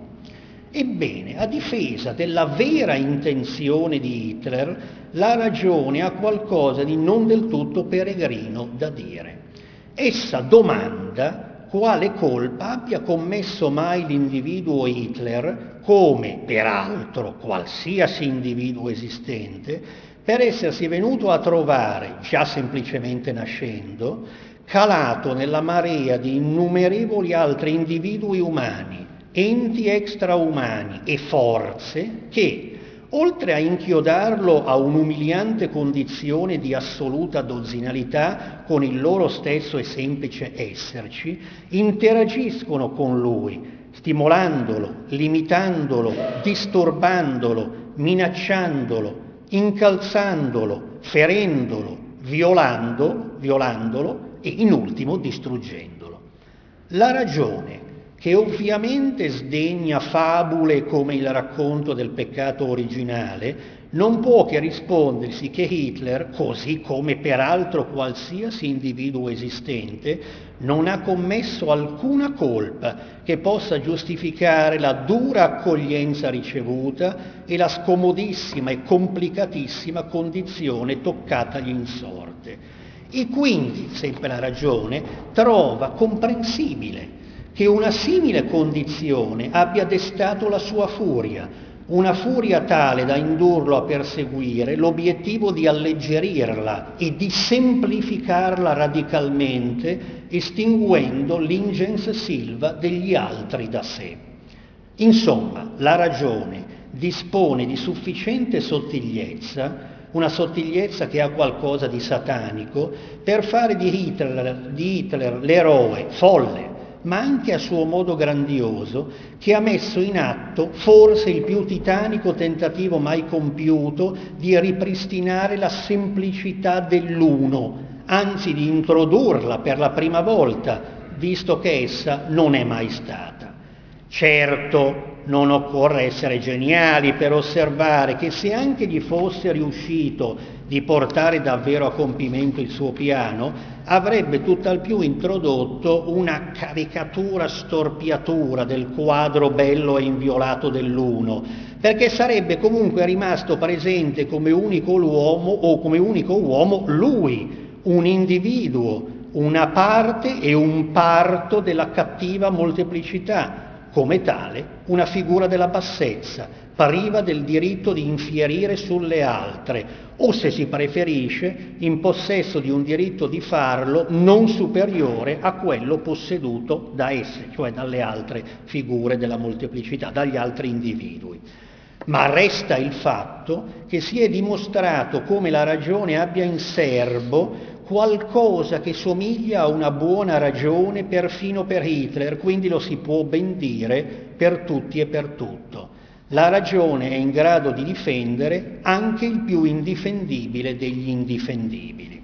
Ebbene, a difesa della vera intenzione di Hitler, la ragione ha qualcosa di non del tutto peregrino da dire. Essa domanda quale colpa abbia commesso mai l'individuo Hitler, come peraltro qualsiasi individuo esistente, per essersi venuto a trovare, già semplicemente nascendo, calato nella marea di innumerevoli altri individui umani, enti extraumani e forze che, oltre a inchiodarlo a un'umiliante condizione di assoluta dozzinalità con il loro stesso e semplice esserci, interagiscono con lui, stimolandolo, limitandolo, disturbandolo, minacciandolo, incalzandolo, ferendolo, violando, violandolo e in ultimo distruggendolo. La ragione, che ovviamente sdegna fabule come il racconto del peccato originale, non può che rispondersi che Hitler, così come peraltro qualsiasi individuo esistente, non ha commesso alcuna colpa che possa giustificare la dura accoglienza ricevuta e la scomodissima e complicatissima condizione toccatagli in sorte. E quindi, sempre la ragione, trova comprensibile che una simile condizione abbia destato la sua furia, una furia tale da indurlo a perseguire l'obiettivo di alleggerirla e di semplificarla radicalmente, estinguendo l'ingens silva degli altri da sé. Insomma, la ragione dispone di sufficiente sottigliezza, una sottigliezza che ha qualcosa di satanico, per fare di Hitler, di Hitler l'eroe folle, ma anche a suo modo grandioso, che ha messo in atto forse il più titanico tentativo mai compiuto di ripristinare la semplicità dell'uno, anzi di introdurla per la prima volta, visto che essa non è mai stata. Certo, non occorre essere geniali per osservare che se anche gli fosse riuscito di portare davvero a compimento il suo piano, avrebbe tutt'al più introdotto una caricatura storpiatura del quadro bello e inviolato dell'uno, perché sarebbe comunque rimasto presente come unico uomo o come unico uomo lui, un individuo, una parte e un parto della cattiva molteplicità, come tale una figura della bassezza, priva del diritto di infierire sulle altre, o se si preferisce, in possesso di un diritto di farlo non superiore a quello posseduto da esse, cioè dalle altre figure della molteplicità, dagli altri individui. Ma resta il fatto che si è dimostrato come la ragione abbia in serbo qualcosa che somiglia a una buona ragione perfino per Hitler, quindi lo si può ben dire per tutti e per tutto. La ragione è in grado di difendere anche il più indifendibile degli indifendibili.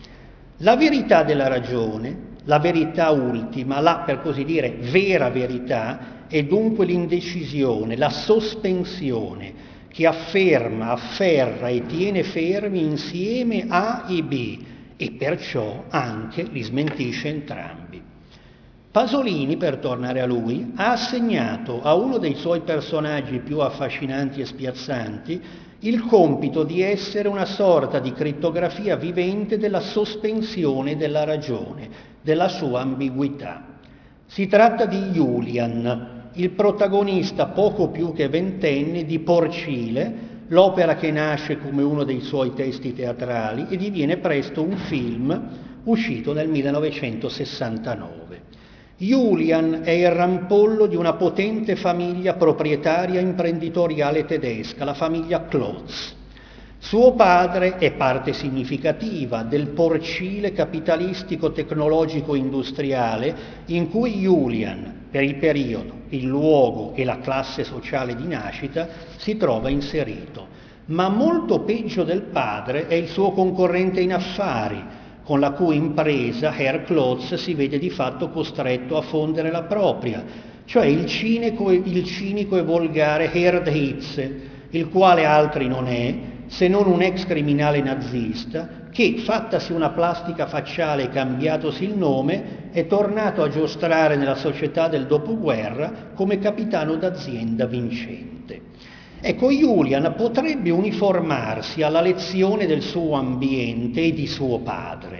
La verità della ragione, la verità ultima, la per così dire vera verità, è dunque l'indecisione, la sospensione che afferma, afferra e tiene fermi insieme A e B e perciò anche li smentisce entrambi. Pasolini, per tornare a lui, ha assegnato a uno dei suoi personaggi più affascinanti e spiazzanti il compito di essere una sorta di crittografia vivente della sospensione della ragione, della sua ambiguità. Si tratta di Julian, il protagonista poco più che ventenne di Porcile, l'opera che nasce come uno dei suoi testi teatrali e diviene presto un film uscito nel millenovecentosessantanove. Julian è il rampollo di una potente famiglia proprietaria imprenditoriale tedesca, la famiglia Klotz. Suo padre è parte significativa del porcile capitalistico tecnologico industriale in cui Julian, per il periodo, il luogo e la classe sociale di nascita, si trova inserito. Ma molto peggio del padre è il suo concorrente in affari, con la cui impresa Herr Klotz si vede di fatto costretto a fondere la propria, cioè il cinico, il cinico e volgare Herd Hitze, il quale altri non è se non un ex criminale nazista che, fattasi una plastica facciale e cambiatosi il nome, è tornato a giostrare nella società del dopoguerra come capitano d'azienda vincente. Ecco, Julian potrebbe uniformarsi alla lezione del suo ambiente e di suo padre,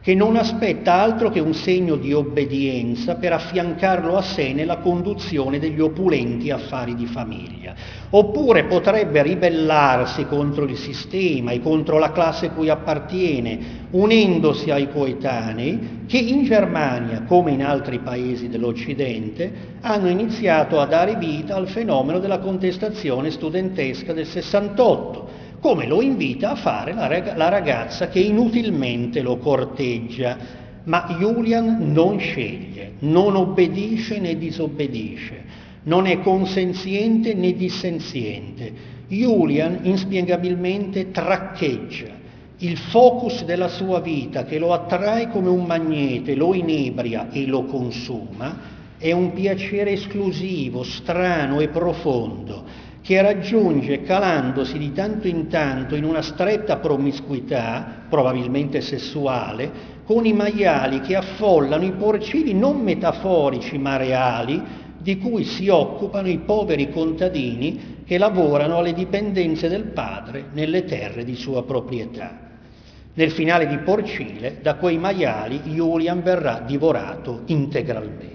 che non aspetta altro che un segno di obbedienza per affiancarlo a sé nella conduzione degli opulenti affari di famiglia. Oppure potrebbe ribellarsi contro il sistema e contro la classe cui appartiene, unendosi ai coetanei che in Germania, come in altri paesi dell'Occidente, hanno iniziato a dare vita al fenomeno della contestazione studentesca del sessantotto, come lo invita a fare la, rag- la ragazza che inutilmente lo corteggia. Ma Julian non sceglie, non obbedisce né disobbedisce, non è consenziente né dissenziente. Julian inspiegabilmente traccheggia. Il focus della sua vita, che lo attrae come un magnete, lo inebria e lo consuma, è un piacere esclusivo, strano e profondo, che raggiunge calandosi di tanto in tanto in una stretta promiscuità, probabilmente sessuale, con i maiali che affollano i porcili non metaforici ma reali, di cui si occupano i poveri contadini che lavorano alle dipendenze del padre nelle terre di sua proprietà. Nel finale di Porcile, da quei maiali Julian verrà divorato integralmente.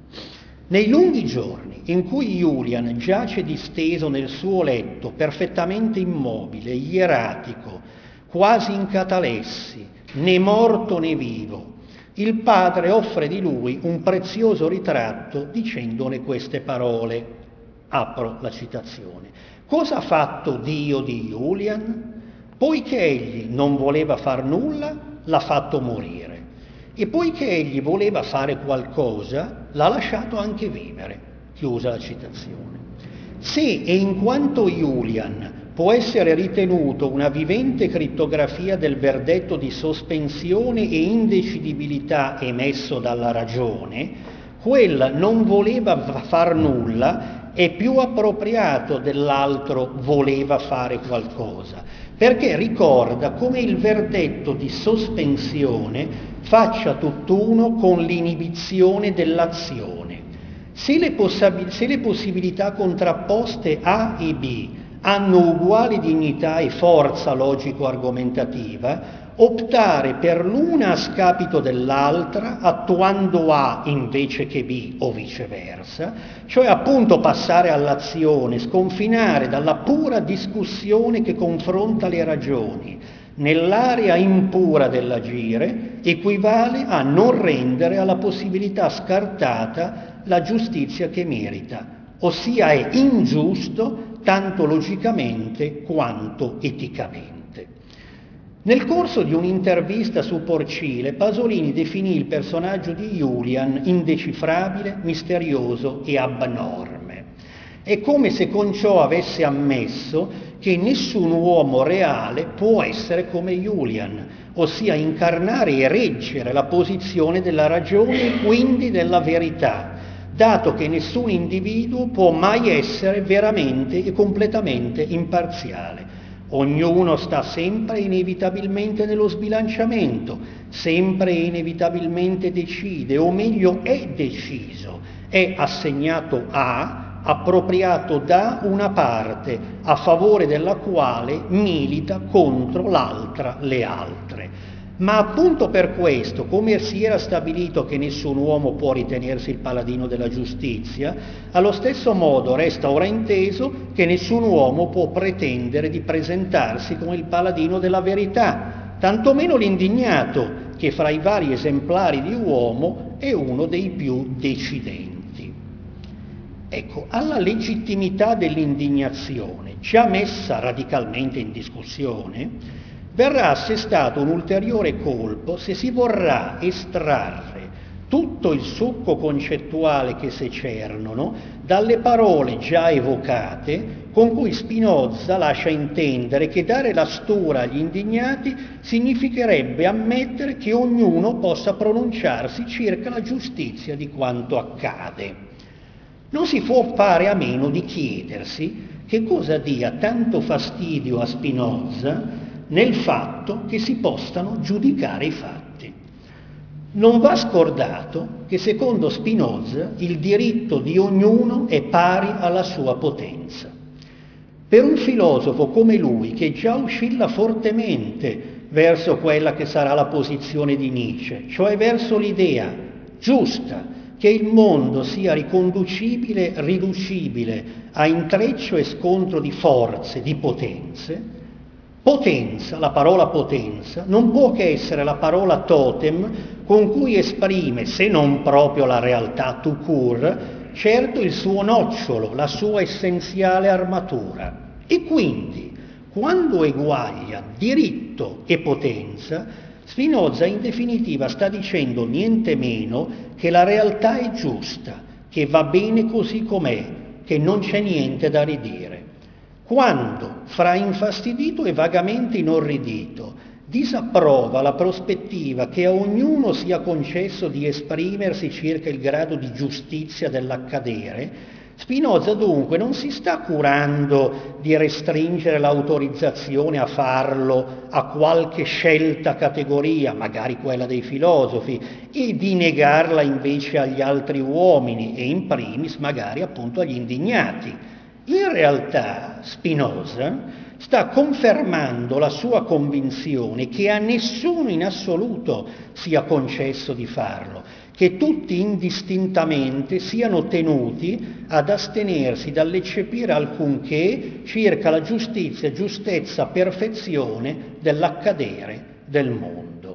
Nei lunghi giorni in cui Julian giace disteso nel suo letto, perfettamente immobile, ieratico, quasi in catalessi, né morto né vivo, il padre offre di lui un prezioso ritratto dicendone queste parole. Apro la citazione. Cosa ha fatto Dio di Julian? Poiché egli non voleva far nulla, l'ha fatto morire. E poiché egli voleva fare qualcosa, l'ha lasciato anche vivere. Chiusa la citazione. Se e in quanto Julian può essere ritenuto una vivente crittografia del verdetto di sospensione e indecidibilità emesso dalla ragione, quel non voleva far nulla è più appropriato dell'altro voleva fare qualcosa, perché ricorda come il verdetto di sospensione faccia tutt'uno con l'inibizione dell'azione. Se le, possabil- se le possibilità contrapposte A e B hanno uguale dignità e forza logico-argomentativa, optare per l'una a scapito dell'altra, attuando A invece che B o viceversa, cioè appunto passare all'azione, sconfinare dalla pura discussione che confronta le ragioni nell'area impura dell'agire, equivale a non rendere alla possibilità scartata la giustizia che merita, ossia è ingiusto tanto logicamente quanto eticamente. Nel corso di un'intervista su Porcile, Pasolini definì il personaggio di Julian indecifrabile, misterioso e abnorme. È come se con ciò avesse ammesso che nessun uomo reale può essere come Julian, ossia incarnare e reggere la posizione della ragione e quindi della verità, dato che nessun individuo può mai essere veramente e completamente imparziale. Ognuno sta sempre e inevitabilmente nello sbilanciamento, sempre e inevitabilmente decide, o meglio è deciso, è assegnato a, appropriato da una parte, a favore della quale milita contro l'altra, le altre. Ma appunto per questo, come si era stabilito che nessun uomo può ritenersi il paladino della giustizia, allo stesso modo resta ora inteso che nessun uomo può pretendere di presentarsi come il paladino della verità, tantomeno l'indignato, che fra i vari esemplari di uomo è uno dei più decidenti. Ecco, alla legittimità dell'indignazione, già messa radicalmente in discussione, verrà assestato un ulteriore colpo se si vorrà estrarre tutto il succo concettuale che secernono dalle parole già evocate con cui Spinoza lascia intendere che dare la stura agli indignati significherebbe ammettere che ognuno possa pronunciarsi circa la giustizia di quanto accade. Non si può fare a meno di chiedersi che cosa dia tanto fastidio a Spinoza nel fatto che si possano giudicare i fatti. Non va scordato che secondo Spinoza il diritto di ognuno è pari alla sua potenza. Per un filosofo come lui, che già oscilla fortemente verso quella che sarà la posizione di Nietzsche, cioè verso l'idea giusta che il mondo sia riconducibile, riducibile a intreccio e scontro di forze, di potenze. Potenza, la parola potenza, non può che essere la parola totem con cui esprime, se non proprio la realtà tout court, certo il suo nocciolo, la sua essenziale armatura. E quindi, quando eguaglia diritto e potenza, Spinoza in definitiva sta dicendo niente meno che la realtà è giusta, che va bene così com'è, che non c'è niente da ridire. Quando, fra infastidito e vagamente inorridito, disapprova la prospettiva che a ognuno sia concesso di esprimersi circa il grado di giustizia dell'accadere, Spinoza dunque non si sta curando di restringere l'autorizzazione a farlo a qualche scelta categoria, magari quella dei filosofi, e di negarla invece agli altri uomini e in primis magari appunto agli indignati. In realtà Spinoza sta confermando la sua convinzione che a nessuno in assoluto sia concesso di farlo, che tutti indistintamente siano tenuti ad astenersi dall'eccepire alcunché circa la giustizia, giustezza, perfezione dell'accadere del mondo.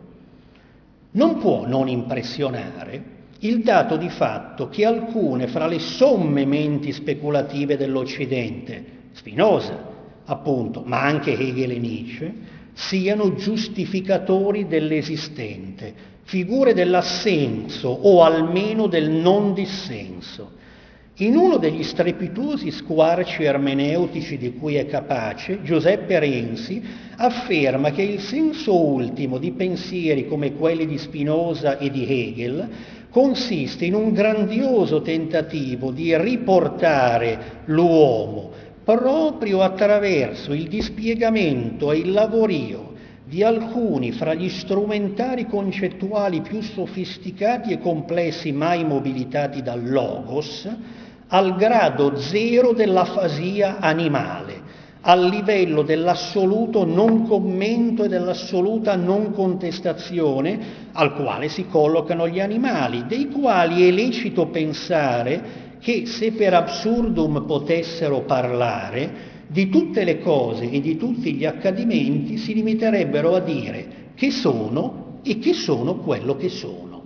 Non può non impressionare il dato di fatto che alcune fra le somme menti speculative dell'Occidente, Spinoza appunto, ma anche Hegel e Nietzsche, siano giustificatori dell'esistente, figure dell'assenso o almeno del non dissenso. In uno degli strepitosi squarci ermeneutici di cui è capace, Giuseppe Renzi afferma che il senso ultimo di pensieri come quelli di Spinoza e di Hegel consiste in un grandioso tentativo di riportare l'uomo proprio attraverso il dispiegamento e il lavorio di alcuni fra gli strumentari concettuali più sofisticati e complessi mai mobilitati dal Logos, al grado zero dell'afasia animale, al livello dell'assoluto non commento e dell'assoluta non contestazione al quale si collocano gli animali, dei quali è lecito pensare che se per absurdum potessero parlare, di tutte le cose e di tutti gli accadimenti si limiterebbero a dire che sono e che sono quello che sono.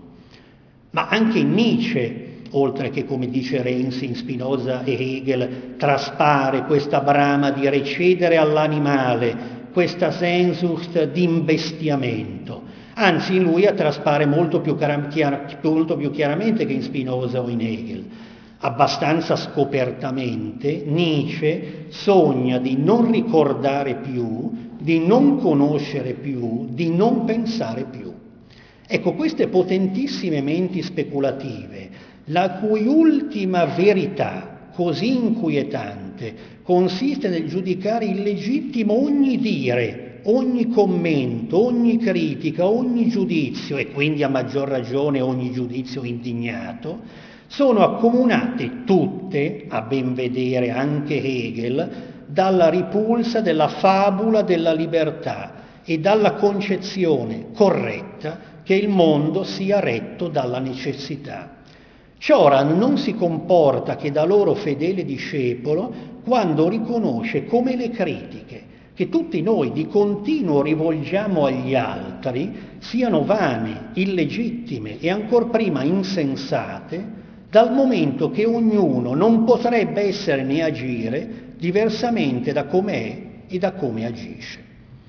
Ma anche in Nietzsche, oltre che come dice Renzi in Spinoza e Hegel, traspare questa brama di recedere all'animale, questa Sehnsucht di imbestiamento. Anzi, in lui traspare molto più, chiar- molto più chiaramente che in Spinoza o in Hegel. Abbastanza scopertamente, Nietzsche sogna di non ricordare più, di non conoscere più, di non pensare più. Ecco, queste potentissime menti speculative, la cui ultima verità, così inquietante, consiste nel giudicare illegittimo ogni dire, ogni commento, ogni critica, ogni giudizio, e quindi a maggior ragione ogni giudizio indignato, sono accomunate tutte, a ben vedere anche Hegel, dalla ripulsa della fabula della libertà e dalla concezione corretta che il mondo sia retto dalla necessità. Cioran non si comporta che da loro fedele discepolo quando riconosce come le critiche che tutti noi di continuo rivolgiamo agli altri siano vane, illegittime e ancor prima insensate, dal momento che ognuno non potrebbe essere né agire diversamente da come è e da come agisce.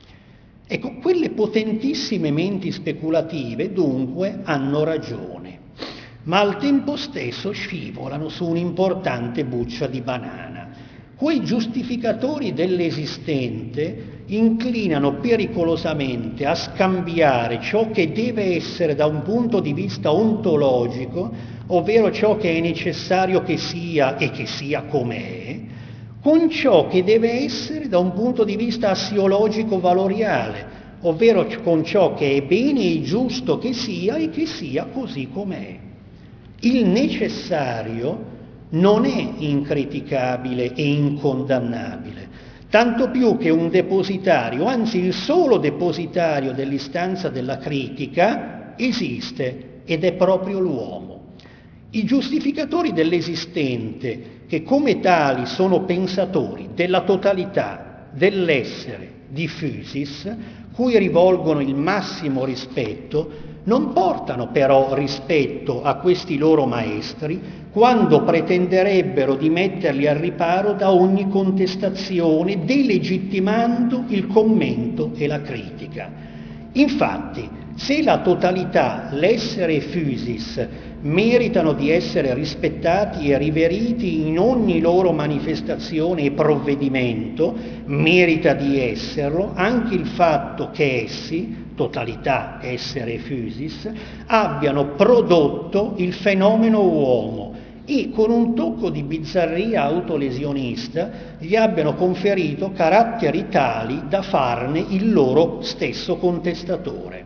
Ecco, quelle potentissime menti speculative dunque hanno ragione, ma al tempo stesso scivolano su un'importante buccia di banana. Quei giustificatori dell'esistente inclinano pericolosamente a scambiare ciò che deve essere da un punto di vista ontologico, ovvero ciò che è necessario che sia e che sia com'è, con ciò che deve essere da un punto di vista assiologico-valoriale, ovvero con ciò che è bene e giusto che sia e che sia così com'è. Il necessario non è incriticabile e incondannabile, tanto più che un depositario, anzi il solo depositario dell'istanza della critica, esiste ed è proprio l'uomo. I giustificatori dell'esistente, che come tali sono pensatori della totalità dell'essere di physis, cui rivolgono il massimo rispetto, non portano però rispetto a questi loro maestri quando pretenderebbero di metterli al riparo da ogni contestazione, delegittimando il commento e la critica. Infatti, se la totalità, l'essere e physis, meritano di essere rispettati e riveriti in ogni loro manifestazione e provvedimento, merita di esserlo anche il fatto che essi, totalità, essere e physis, abbiano prodotto il fenomeno uomo e con un tocco di bizzarria autolesionista gli abbiano conferito caratteri tali da farne il loro stesso contestatore.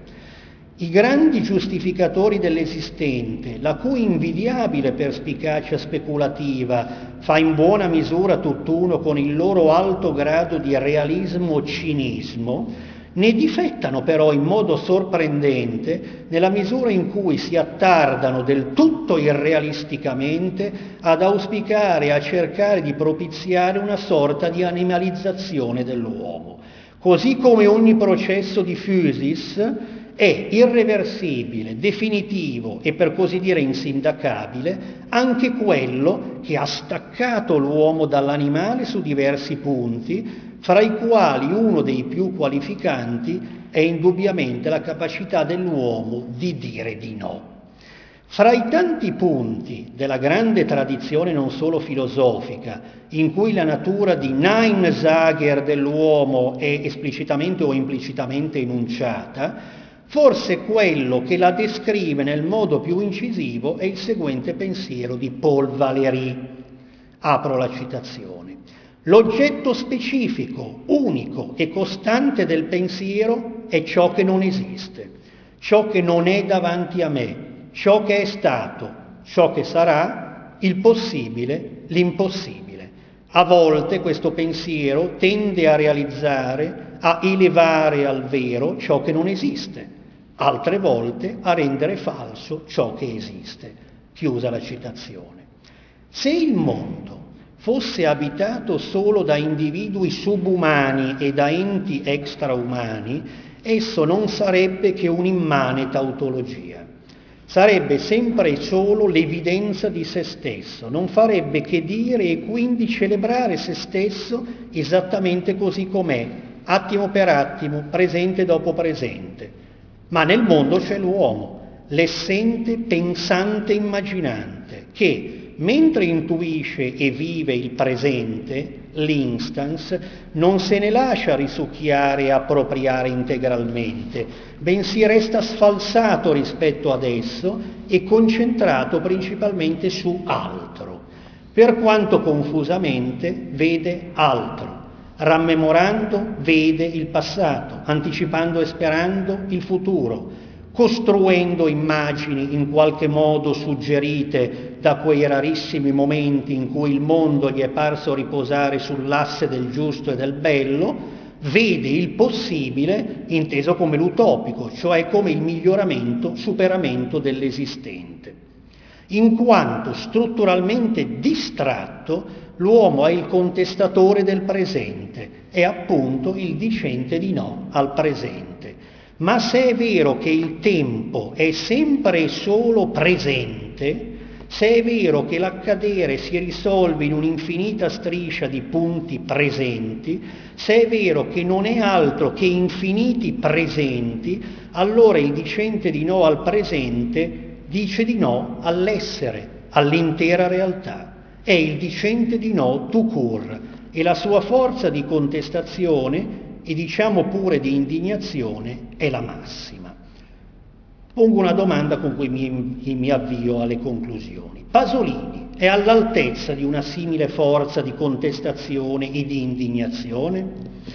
I grandi giustificatori dell'esistente, la cui invidiabile perspicacia speculativa fa in buona misura tutt'uno con il loro alto grado di realismo o cinismo, ne difettano però in modo sorprendente nella misura in cui si attardano del tutto irrealisticamente ad auspicare e a cercare di propiziare una sorta di animalizzazione dell'uomo. Così come ogni processo di physis è irreversibile, definitivo e per così dire insindacabile anche quello che ha staccato l'uomo dall'animale su diversi punti, fra i quali uno dei più qualificanti è indubbiamente la capacità dell'uomo di dire di no. Fra i tanti punti della grande tradizione non solo filosofica, in cui la natura di Nein Sager dell'uomo è esplicitamente o implicitamente enunciata, forse quello che la descrive nel modo più incisivo è il seguente pensiero di Paul Valéry. Apro la citazione. L'oggetto specifico, unico e costante del pensiero è ciò che non esiste, ciò che non è davanti a me, ciò che è stato, ciò che sarà, il possibile, l'impossibile. A volte questo pensiero tende a realizzare, a elevare al vero ciò che non esiste, altre volte a rendere falso ciò che esiste. Chiusa la citazione. Se il mondo fosse abitato solo da individui subumani e da enti extraumani, esso non sarebbe che un'immane tautologia. Sarebbe sempre e solo l'evidenza di se stesso, non farebbe che dire e quindi celebrare se stesso esattamente così com'è, attimo per attimo, presente dopo presente. Ma nel mondo c'è l'uomo, l'essente, pensante, immaginante, che mentre intuisce e vive il presente, l'instance, non se ne lascia risucchiare e appropriare integralmente, bensì resta sfalsato rispetto ad esso e concentrato principalmente su altro. Per quanto confusamente, vede altro. Rammemorando, vede il passato, anticipando e sperando il futuro, costruendo immagini in qualche modo suggerite da quei rarissimi momenti in cui il mondo gli è parso riposare sull'asse del giusto e del bello, vede il possibile inteso come l'utopico, cioè come il miglioramento, superamento dell'esistente. In quanto strutturalmente distratto, l'uomo è il contestatore del presente, è appunto il dicente di no al presente. Ma se è vero che il tempo è sempre e solo presente, se è vero che l'accadere si risolve in un'infinita striscia di punti presenti, se è vero che non è altro che infiniti presenti, allora il dicente di no al presente dice di no all'essere, all'intera realtà. È il dicente di no tout court e la sua forza di contestazione e diciamo pure di indignazione è la massima. Pongo una domanda con cui mi, mi avvio alle conclusioni. Pasolini è all'altezza di una simile forza di contestazione e di indignazione?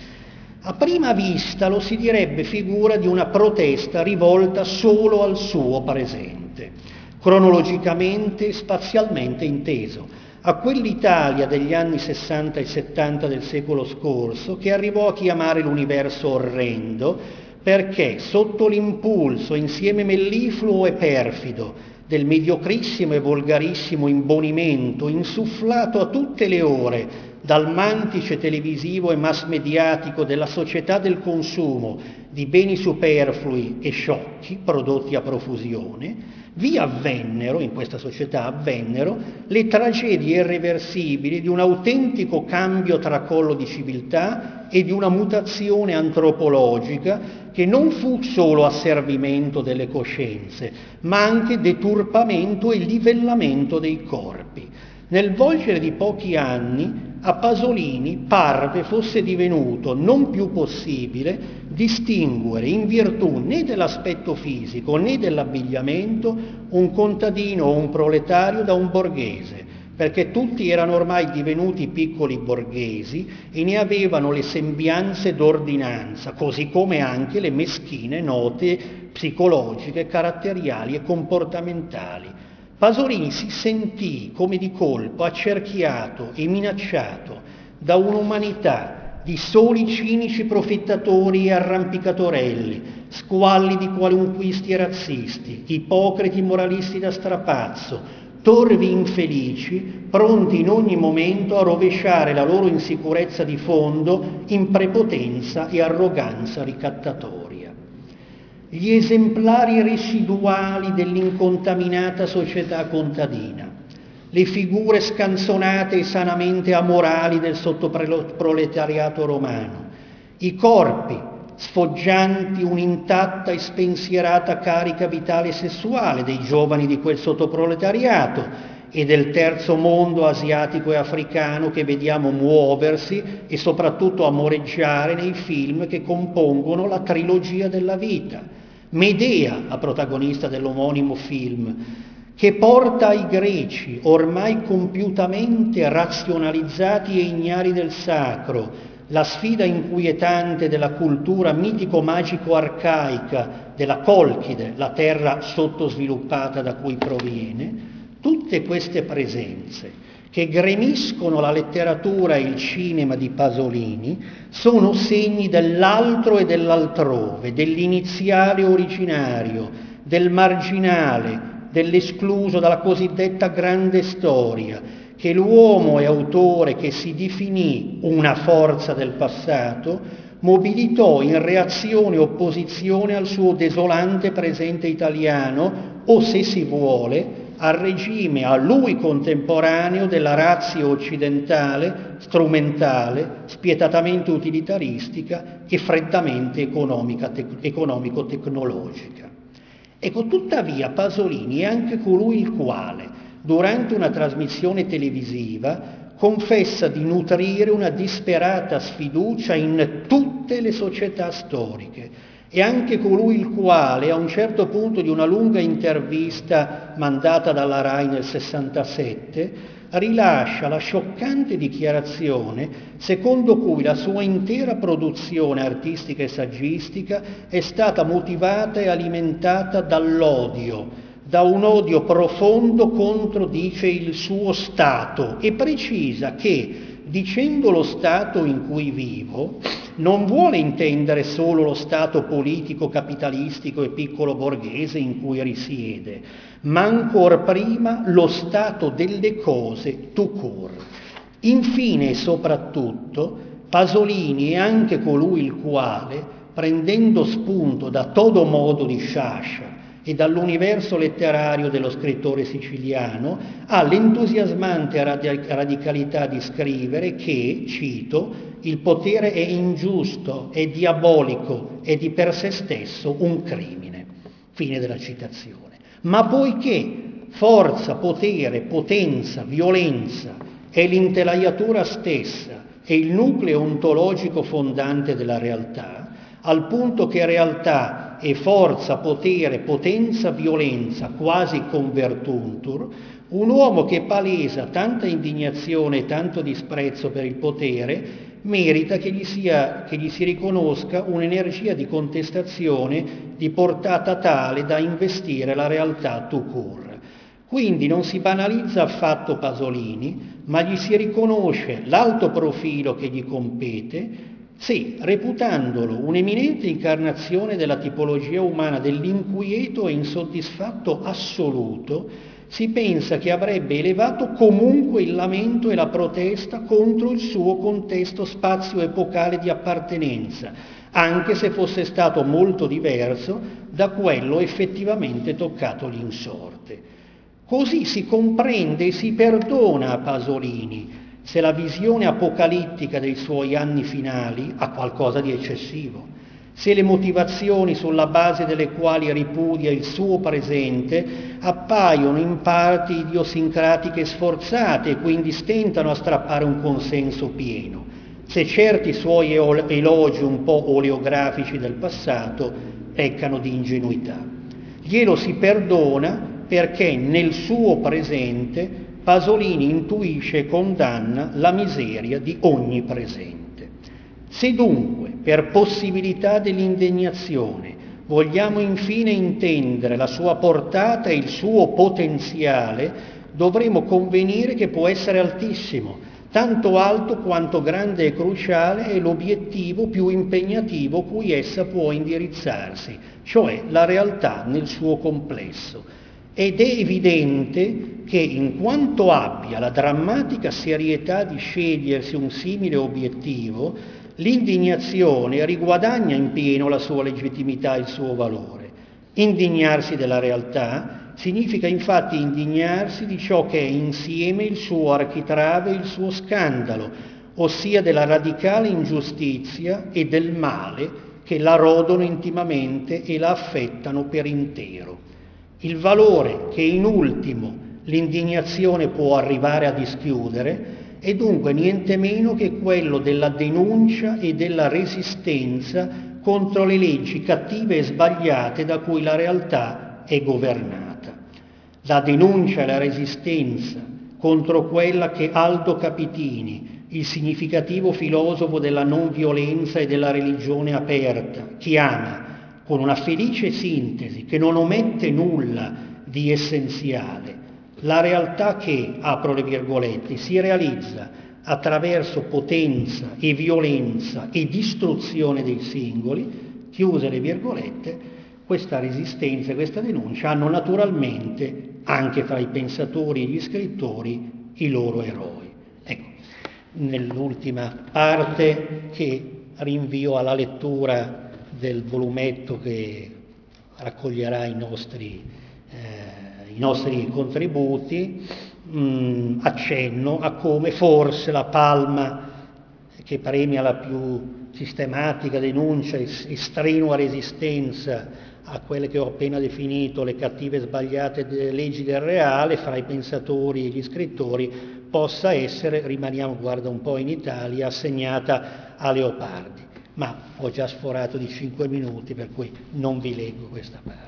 A prima vista lo si direbbe figura di una protesta rivolta solo al suo presente, cronologicamente e spazialmente inteso, a quell'Italia degli anni sessanta e settanta del secolo scorso che arrivò a chiamare l'universo orrendo perché sotto l'impulso insieme mellifluo e perfido del mediocrissimo e volgarissimo imbonimento insufflato a tutte le ore dal mantice televisivo e mass mediatico della società del consumo di beni superflui e sciocchi prodotti a profusione, vi avvennero, in questa società avvennero, le tragedie irreversibili di un autentico cambio tracollo di civiltà e di una mutazione antropologica che non fu solo asservimento delle coscienze, ma anche deturpamento e livellamento dei corpi. Nel volgere di pochi anni a Pasolini parve fosse divenuto non più possibile distinguere in virtù né dell'aspetto fisico né dell'abbigliamento un contadino o un proletario da un borghese, perché tutti erano ormai divenuti piccoli borghesi e ne avevano le sembianze d'ordinanza, così come anche le meschine note psicologiche, caratteriali e comportamentali. Pasolini si sentì, come di colpo, accerchiato e minacciato da un'umanità di soli cinici profittatori e arrampicatorelli, squallidi qualunquisti e razzisti, ipocriti moralisti da strapazzo, torvi infelici, pronti in ogni momento a rovesciare la loro insicurezza di fondo in prepotenza e arroganza ricattatoria. Gli esemplari residuali dell'incontaminata società contadina, le figure scanzonate e sanamente amorali del sottoproletariato romano, i corpi sfoggianti un'intatta e spensierata carica vitale e sessuale dei giovani di quel sottoproletariato e del terzo mondo asiatico e africano che vediamo muoversi e soprattutto amoreggiare nei film che compongono la trilogia della vita. Medea, la protagonista dell'omonimo film, che porta ai greci, ormai compiutamente razionalizzati e ignari del sacro, la sfida inquietante della cultura mitico-magico-arcaica della Colchide, la terra sottosviluppata da cui proviene, tutte queste presenze che gremiscono la letteratura e il cinema di Pasolini sono segni dell'altro e dell'altrove, dell'iniziale originario, del marginale, dell'escluso dalla cosiddetta grande storia, che l'uomo e autore che si definì una forza del passato mobilitò in reazione e opposizione al suo desolante presente italiano o, se si vuole, al regime a lui contemporaneo della ratio occidentale, strumentale, spietatamente utilitaristica e freddamente economica, te- economico-tecnologica. Ecco, tuttavia Pasolini è anche colui il quale, durante una trasmissione televisiva, confessa di nutrire una disperata sfiducia in tutte le società storiche. È anche colui il quale, a un certo punto di una lunga intervista mandata dalla Rai nel sessantasette, rilascia la scioccante dichiarazione secondo cui la sua intera produzione artistica e saggistica è stata motivata e alimentata dall'odio, da un odio profondo contro, dice, il suo Stato, e precisa che, dicendo lo Stato in cui vivo, non vuole intendere solo lo Stato politico, capitalistico e piccolo borghese in cui risiede, ma ancor prima lo stato delle cose tout court. Infine e soprattutto, Pasolini è anche colui il quale, prendendo spunto da todo modo di Sciascia e dall'universo letterario dello scrittore siciliano, ha l'entusiasmante radicalità di scrivere che, cito, il potere è ingiusto, è diabolico, è di per sé stesso un crimine. Fine della citazione. Ma poiché forza, potere, potenza, violenza è l'intelaiatura stessa, è il nucleo ontologico fondante della realtà, al punto che realtà e forza, potere, potenza, violenza quasi convertuntur, un uomo che palesa tanta indignazione e tanto disprezzo per il potere merita che gli, sia, che gli si riconosca un'energia di contestazione di portata tale da investire la realtà tout court. Quindi non si banalizza affatto Pasolini, ma gli si riconosce l'alto profilo che gli compete, sì, reputandolo un'eminente incarnazione della tipologia umana dell'inquieto e insoddisfatto assoluto. Si pensa che avrebbe elevato comunque il lamento e la protesta contro il suo contesto spazio-epocale di appartenenza, anche se fosse stato molto diverso da quello effettivamente toccatogli in sorte. Così si comprende e si perdona a Pasolini se la visione apocalittica dei suoi anni finali ha qualcosa di eccessivo, se le motivazioni sulla base delle quali ripudia il suo presente appaiono in parti idiosincratiche e sforzate e quindi stentano a strappare un consenso pieno, se certi suoi elogi un po' oleografici del passato peccano di ingenuità. Glielo si perdona perché nel suo presente Pasolini intuisce e condanna la miseria di ogni presente. Se dunque, per possibilità dell'indignazione, vogliamo infine intendere la sua portata e il suo potenziale, dovremo convenire che può essere altissimo, tanto alto quanto grande e cruciale è l'obiettivo più impegnativo cui essa può indirizzarsi, cioè la realtà nel suo complesso. Ed è evidente che in quanto abbia la drammatica serietà di scegliersi un simile obiettivo, l'indignazione riguadagna in pieno la sua legittimità e il suo valore. Indignarsi della realtà significa infatti indignarsi di ciò che è insieme il suo architrave e il suo scandalo, ossia della radicale ingiustizia e del male che la rodono intimamente e la affettano per intero. Il valore che in ultimo l'indignazione può arrivare a dischiudere è dunque niente meno che quello della denuncia e della resistenza contro le leggi cattive e sbagliate da cui la realtà è governata. La denuncia e la resistenza contro quella che Aldo Capitini, il significativo filosofo della non violenza e della religione aperta, chiama con una felice sintesi che non omette nulla di essenziale, la realtà che, apro le virgolette, si realizza attraverso potenza e violenza e distruzione dei singoli, chiuse le virgolette. Questa resistenza e questa denuncia hanno naturalmente, anche fra i pensatori e gli scrittori, i loro eroi. Ecco, nell'ultima parte, che rinvio alla lettura del volumetto che raccoglierà i nostri, eh, i nostri contributi, mh, accenno a come forse la palma che premia la più sistematica denuncia e strenua resistenza a quelle che ho appena definito le cattive e sbagliate delle leggi del reale, fra i pensatori e gli scrittori, possa essere, rimaniamo guarda un po' in Italia, assegnata a Leopardi. Ma ho già sforato di cinque minuti, per cui non vi leggo questa parte.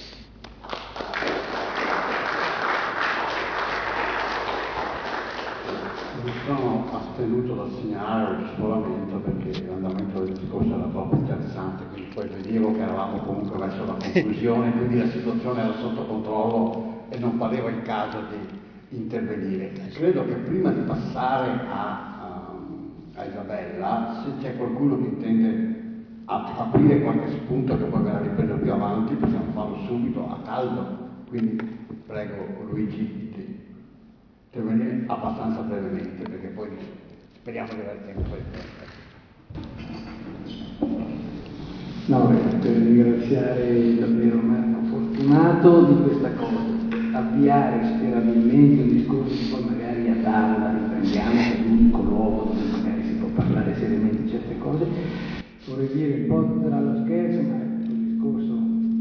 Mi sono astenuto dal segnalare lo sforamento perché l'andamento del discorso era troppo interessante, quindi poi vedevo che eravamo comunque verso la conclusione, quindi la situazione era sotto controllo e non pareva il caso di intervenire. Credo che prima di passare a a Isabella, se c'è qualcuno che intende aprire qualche spunto che poi verrà ripreso più avanti, possiamo farlo subito a caldo. Quindi prego Luigi di intervenire abbastanza brevemente, perché poi speriamo di avere tempo. No, per ringraziare davvero Marco Fortunato di questa cosa, avviare sperabilmente un discorso che poi magari a tavola riprendiamo per l'unico luogo dove magari si può parlare seriamente di certe cose. Vorrei dire un po' tra lo scherzo, ma sul discorso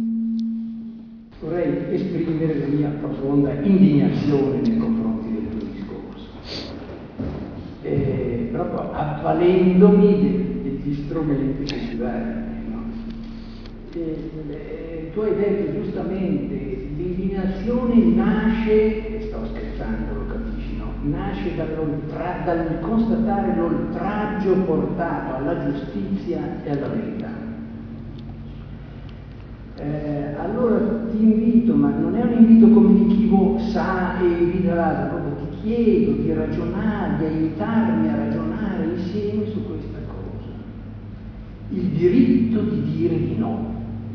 vorrei esprimere la mia profonda indignazione nei confronti del tuo discorso, e proprio avvalendomi degli strumenti che ci dai. Tu hai detto giustamente, l'indignazione nasce, e sto scherzando, lo capisci, no? Nasce dal constatare l'oltraggio portato alla giustizia e alla verità. Eh, allora ti invito, ma non è un invito come di chi sa e invita l'altro, proprio ti chiedo di ragionare, di aiutarmi a ragionare insieme su questa cosa. Il diritto di dire di no.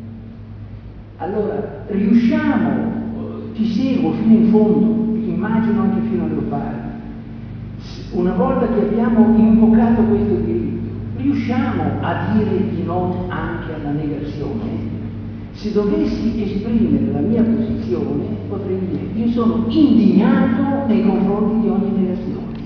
Allora, riusciamo, ti seguo fino in fondo, immagino anche fino a Leopardi. Una volta che abbiamo invocato questo diritto, riusciamo a dire di no anche alla negazione? Se dovessi esprimere la mia posizione, potrei dire: io sono indignato nei confronti di ogni negazione.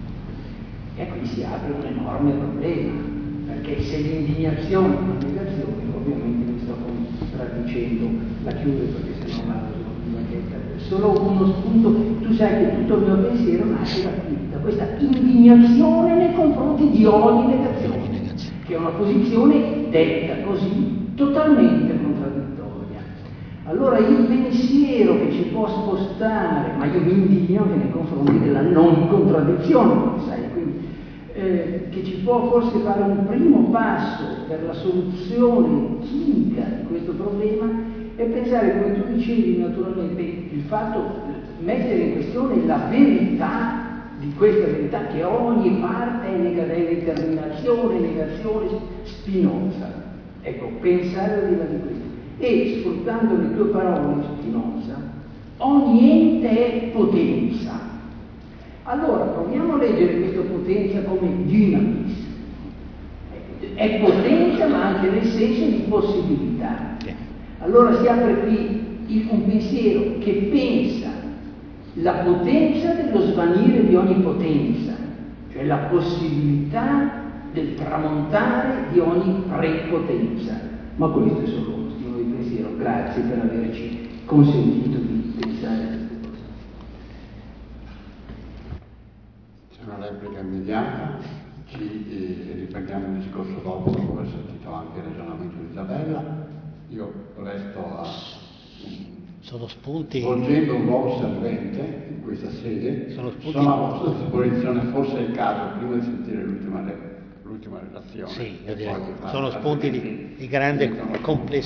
E qui si apre un enorme problema, perché se l'indignazione è una negazione, ovviamente mi sto contraddicendo, la chiudo perché sennò vado sulla bacchetta. Solo uno spunto, tu sai che tutto il mio pensiero nasce da qui, da questa indignazione nei confronti di ogni negazione, che è una posizione detta così, totalmente contraddittoria. Allora il pensiero che ci può spostare, ma io mi indigno anche nei confronti della non contraddizione, sai, quindi, eh, che ci può forse fare un primo passo per la soluzione chimica di questo problema, è pensare, come tu dicevi naturalmente, il fatto di mettere in questione la verità di questa verità, che ogni parte è determinazione, negazione, Spinoza. Ecco, pensare al di là di questo. E, sfruttando le tue parole, Spinoza, ogni ente è potenza. Allora, proviamo a leggere questa potenza come dynamis. È potenza, ma anche nel senso di possibilità. Allora si apre qui un pensiero che pensa la potenza dello svanire di ogni potenza, cioè la possibilità del tramontare di ogni prepotenza. Ma questo è solo uno stile di pensiero. Grazie per averci consentito di pensare a queste cose. C'è una replica immediata, ci eh, riprendiamo il discorso dopo, dopo aver sentito anche il ragionamento di Isabella. Io resto a... Sono spunti. Svolgendo un ruolo servente in questa sede, sono, spunti... sono a vostra disposizione, forse è il caso, prima di sentire l'ultima, l'ultima relazione. Sì, io direi. Sono spunti di, di grande complessità.